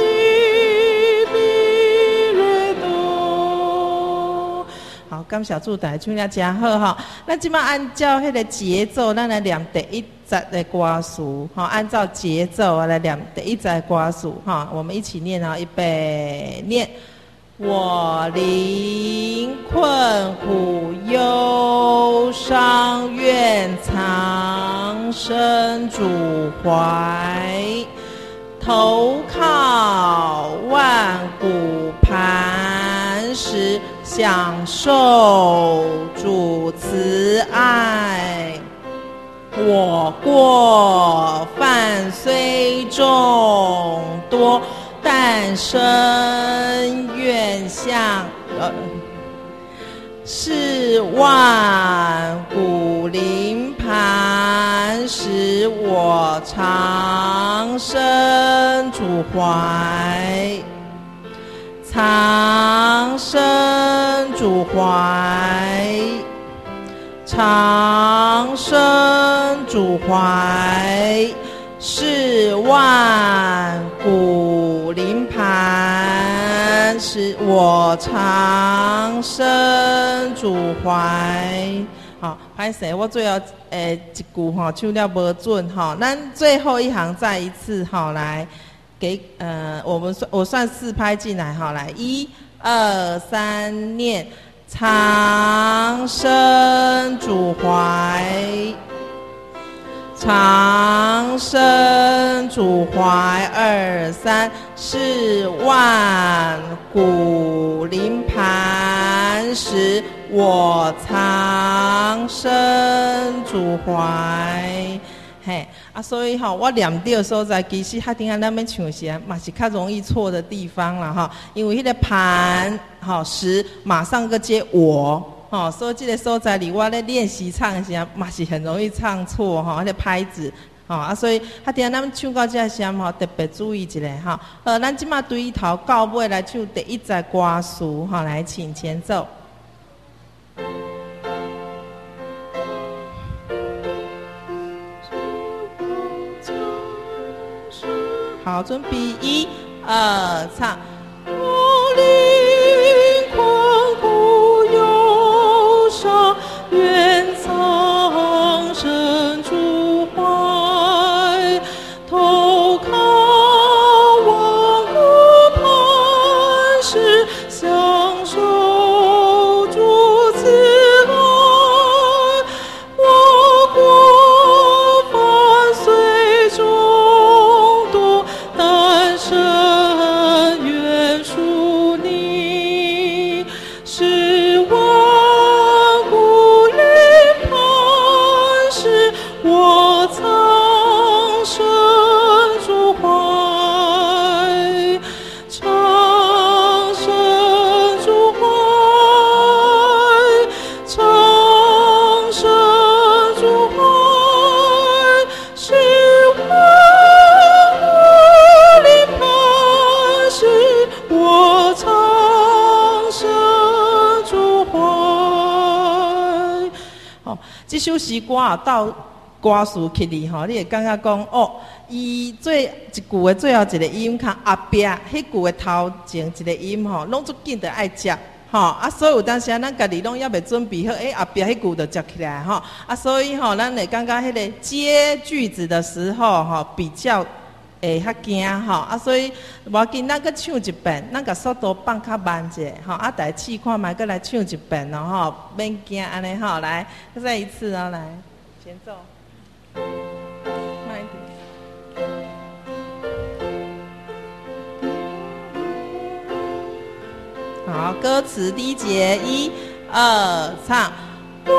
咪瑞哆。好，感谢主台唱了真好哈。咱即马按照迄个节奏，咱来念第一节的歌词哈。按照节奏来念第一节的歌词哈。我们一起念啊，预备念。我灵困苦忧伤，愿藏身主怀，投靠万古磐石，享受主慈爱。我过犯虽众多，但生愿向是万古灵磐石，我常身主怀，常身主怀，常身主怀，是万古灵磐石，我常身主怀。好，歹势，我最后一句哈唱了无准哈，咱最后一行再一次哈来给我算4拍进来哈，来1、2、3念，常身主怀，常身主怀，2、3是万古灵磐石，我常身主怀。嘿啊，所以吼，我念对的所在，其实较顶下咱要唱时，嘛是较容易错的地方啦哈。因为迄个磐石马上个接我。所以这个所在里，我咧练习唱的时，嘛是很容易唱错那个拍子，所以他等下咱们唱到这时特别注意一下咱即马对头到尾来唱第一节歌词来请前奏。好，准备1、2唱。我灵困苦忧伤，愿藏身主怀，投靠万古磐石，享受主慈爱。我过吼。这首诗歌啊，到歌词起哩吼，你会感觉讲哦，伊一句的最后一个音，较后壁迄句的头前一个音吼，拢足紧的爱接。吼啊，所以有当时啊，咱家己拢还未准备好，后壁迄句就接起来吼啊，所以吼，咱会感觉迄个接句子的时候吼，比较会较惊吼啊，所以无要紧，咱搁唱一遍，咱甲速度放较慢者吼啊，大家试看觅，搁来唱一遍咯吼，免惊安尼吼，来再一次哦，来前奏，慢一点。好，歌词第一节，1、2，唱。我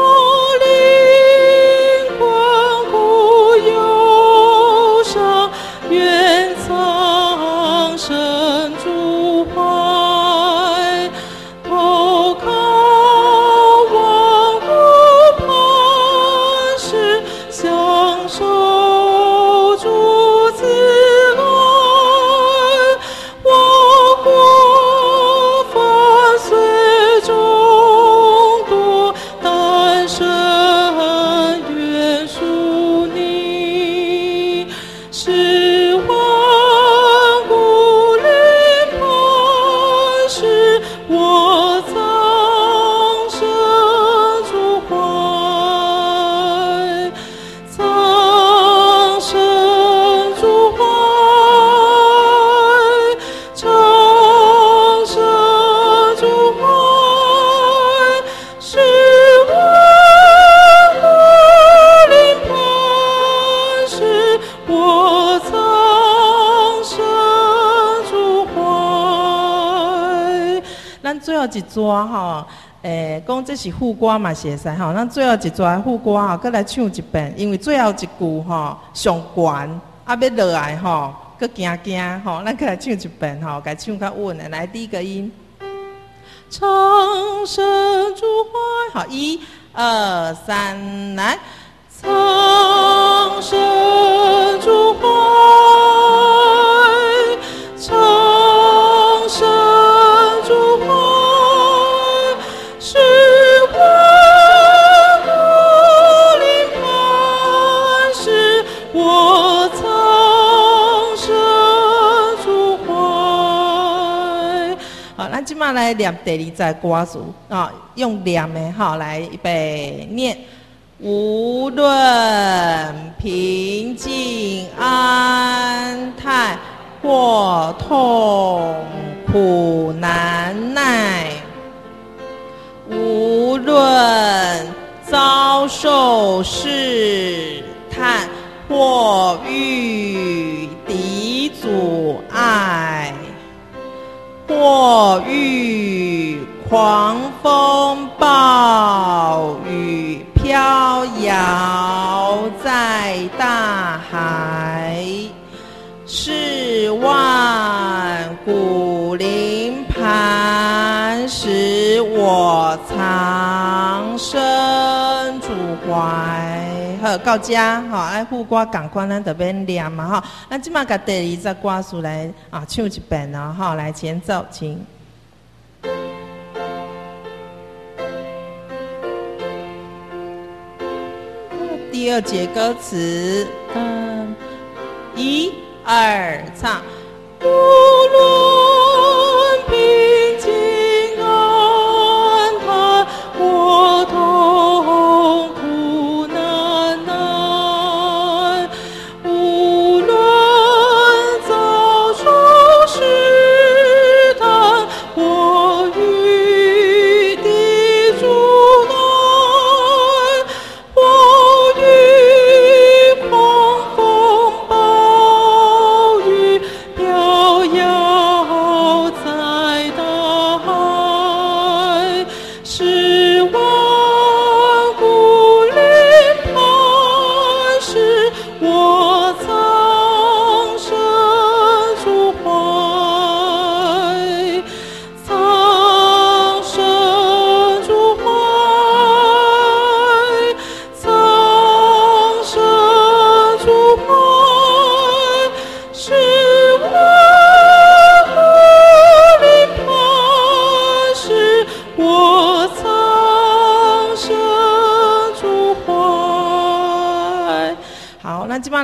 灵魂苦忧伤，愿苍生主怀，投靠万物磐石，享受主慈爱。我国凡岁众多，但生愿属你，是万古灵磐石，我苍生主怀，苍生主怀，苍生主怀，是万古灵磐石，我苍生主怀。咱最后一段吼，讲这是副歌嘛，是会使吼。咱最后一段副歌吼，搁来唱一遍，因为最后一句吼上悬，啊要落来吼，搁惊惊吼，咱搁来唱一遍吼，该唱较稳的。来第一个音，苍生主怀，好，1、2、3，来，苍生主怀，苍生主怀，是万古灵磐石，我苍生主怀。好，咱即马来念第二节歌词啊，用念的哈来预备念。无论平静安泰，或痛苦难耐，无论遭受试探，或遇敌阻碍，或遇狂风暴雨飘摇在大海，是万古灵磐石，我苍生主怀。好，到遮吼，爱副歌共款，咱就免念嘛吼。咱即马甲第二节歌词来唱一遍咯吼，来前奏，请。第二节歌词，1、2，唱。无论平静安泰，或痛苦难耐，无论遭受试探，或遇敌阻碍，或遇狂风暴雨飘摇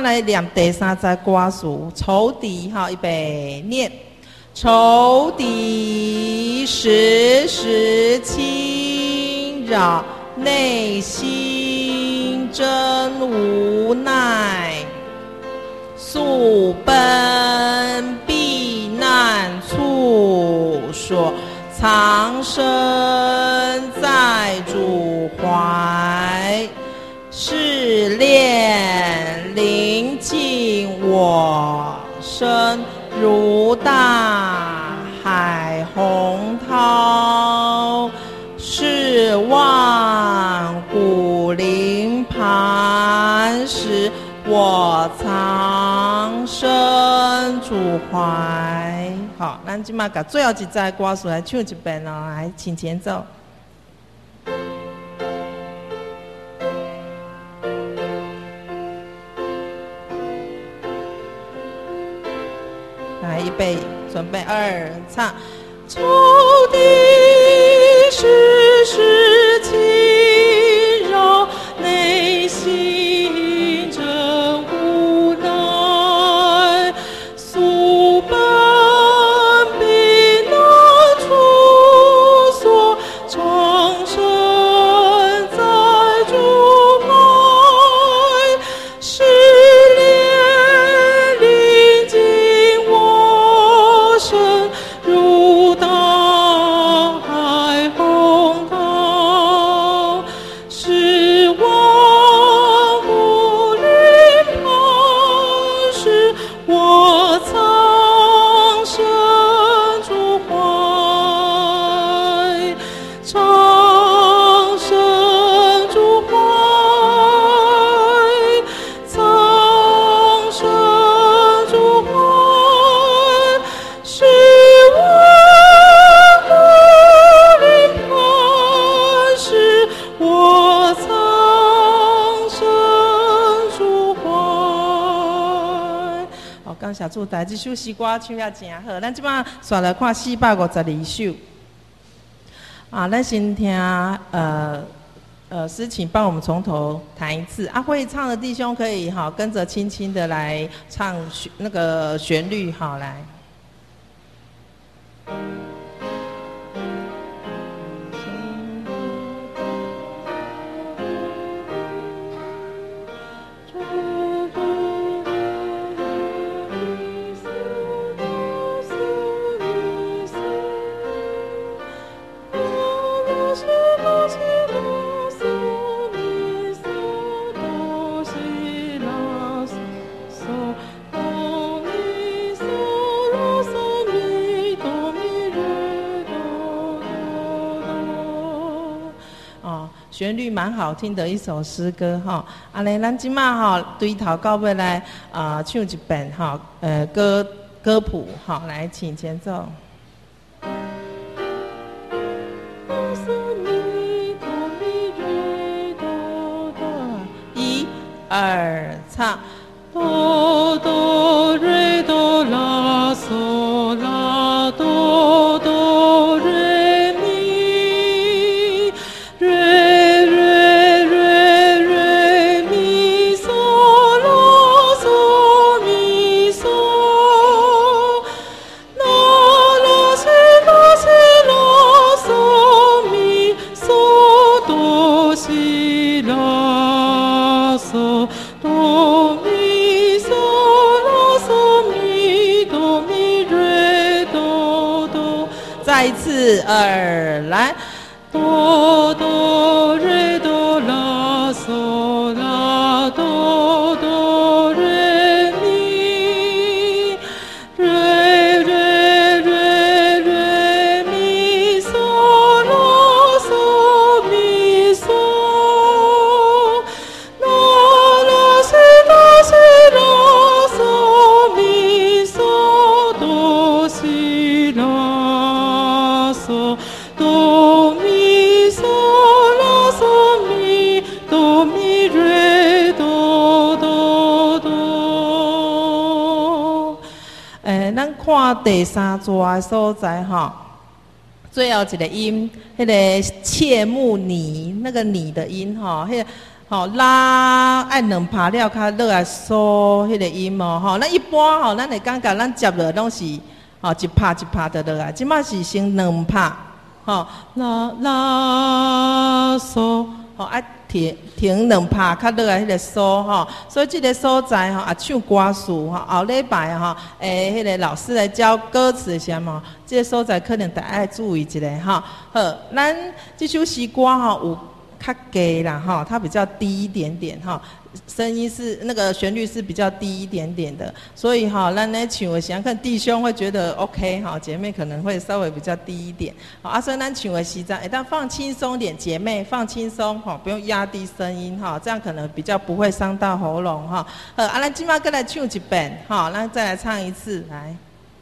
嘛来念第三节歌词，仇敌哈，预备念。仇敌时时侵扰内心，真无奈，速奔避难处所，藏身在主怀。试炼临近我身，如大海洪涛，是万古灵磐石，我藏身主怀。好，咱即马甲最后一节歌词来唱一遍哦，来，请前奏。来，预备，准备，二，唱。仇敌时时侵扰内心，真无奈，速奔避难处所，藏身在主怀。试炼临近我身，如大海洪涛，是万古灵磐石，我藏身主怀，藏身主怀，藏身主怀，是万古灵磐石，我藏身主怀。好，感谢主，台这首诗歌唱也真好。咱即摆选来看452首。啊，咱先听诗琴帮我们从头弹一次。啊，会唱的弟兄可以哈跟着轻轻的来唱那个旋律，好来。旋律蛮好听的一首诗歌哈，安尼咱即马哈对头到尾来唱一遍哈，歌谱哈，来请前奏。1、2，唱。哆哆瑞哆啦嗦啦哆哆瑞咪瑞瑞瑞瑞咪嗦啦嗦咪嗦，啦啦西啦嗦咪嗦哆西啦嗦哆咪。再一次，2来，哆哆瑞哆啦嗦啦哆哆瑞咪瑞瑞瑞瑞咪嗦啦嗦咪嗦，啦啦西啦嗦咪嗦哆西啦。哆咪嗦啦嗦咪哆咪瑞哆哆哆。咱看第三座的所在哈，最后一个音，那个切木尼那个你的音哈， 吼拉爱两拍了，较落来嗦迄个音哦，吼，咱一般吼，咱会感觉咱接落拢是吼一拍一拍的落来，即马是先两拍，吼拉拉嗦，吼爱停两拍，较落来迄个嗦吼，所以即个所在吼，唱歌词吼，后礼拜吼，迄个老师来教歌词时嘛，即个所在可能大家要注意一下吼。好，咱即首诗歌吼有较低啦哈，它比较低一点点哈，声音是那个旋律是比较低一点点的，所以哈，咱来唱的时候，看弟兄会觉得 OK 哈，姐妹可能会稍微比较低一点，好，所以咱唱的时阵，但放轻松点，姐妹放轻松哈，不用压低声音哈，这样可能比较不会伤到喉咙哈。咱今麦再来唱一遍哈，咱再来唱一次来。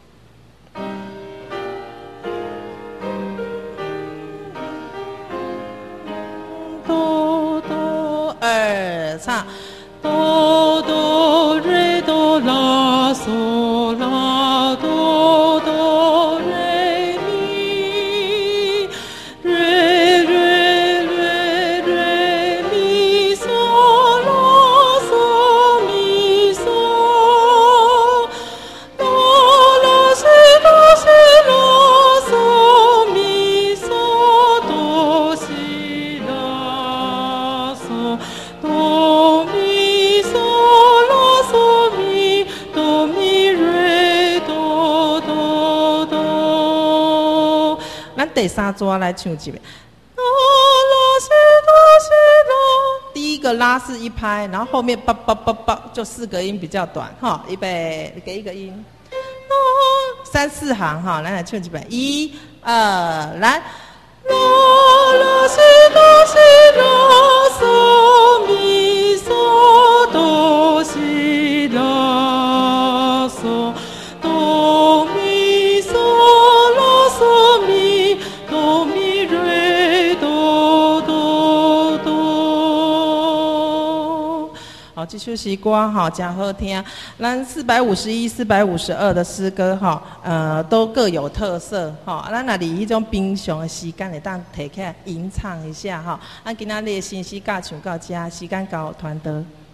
哆哆二唱，哆哆瑞哆拉嗦拉哆哆瑞咪，瑞瑞瑞瑞咪嗦拉嗦咪嗦，哆拉西哆西拉嗦咪嗦哆西拉嗦。哆咪嗦拉嗦咪哆咪瑞哆哆哆。咱第三组来唱一遍。哆拉西哆西拉，第一个拉是一拍，然后后面叭叭叭叭就四个音比较短哈，预备给一个音。三四行哈，来唱一遍，一二来。哆拉西哆西拉嗦咪嗦哆西拉嗦，哆咪嗦拉嗦咪哆咪瑞哆哆哆。好，这首诗歌哈，真好听。咱451、452的诗歌哈，都各有特色哈。咱若伫迄种平常的时间，会当摕起来吟唱一下哈。咱今仔日的信息教唱到这，时间到团队。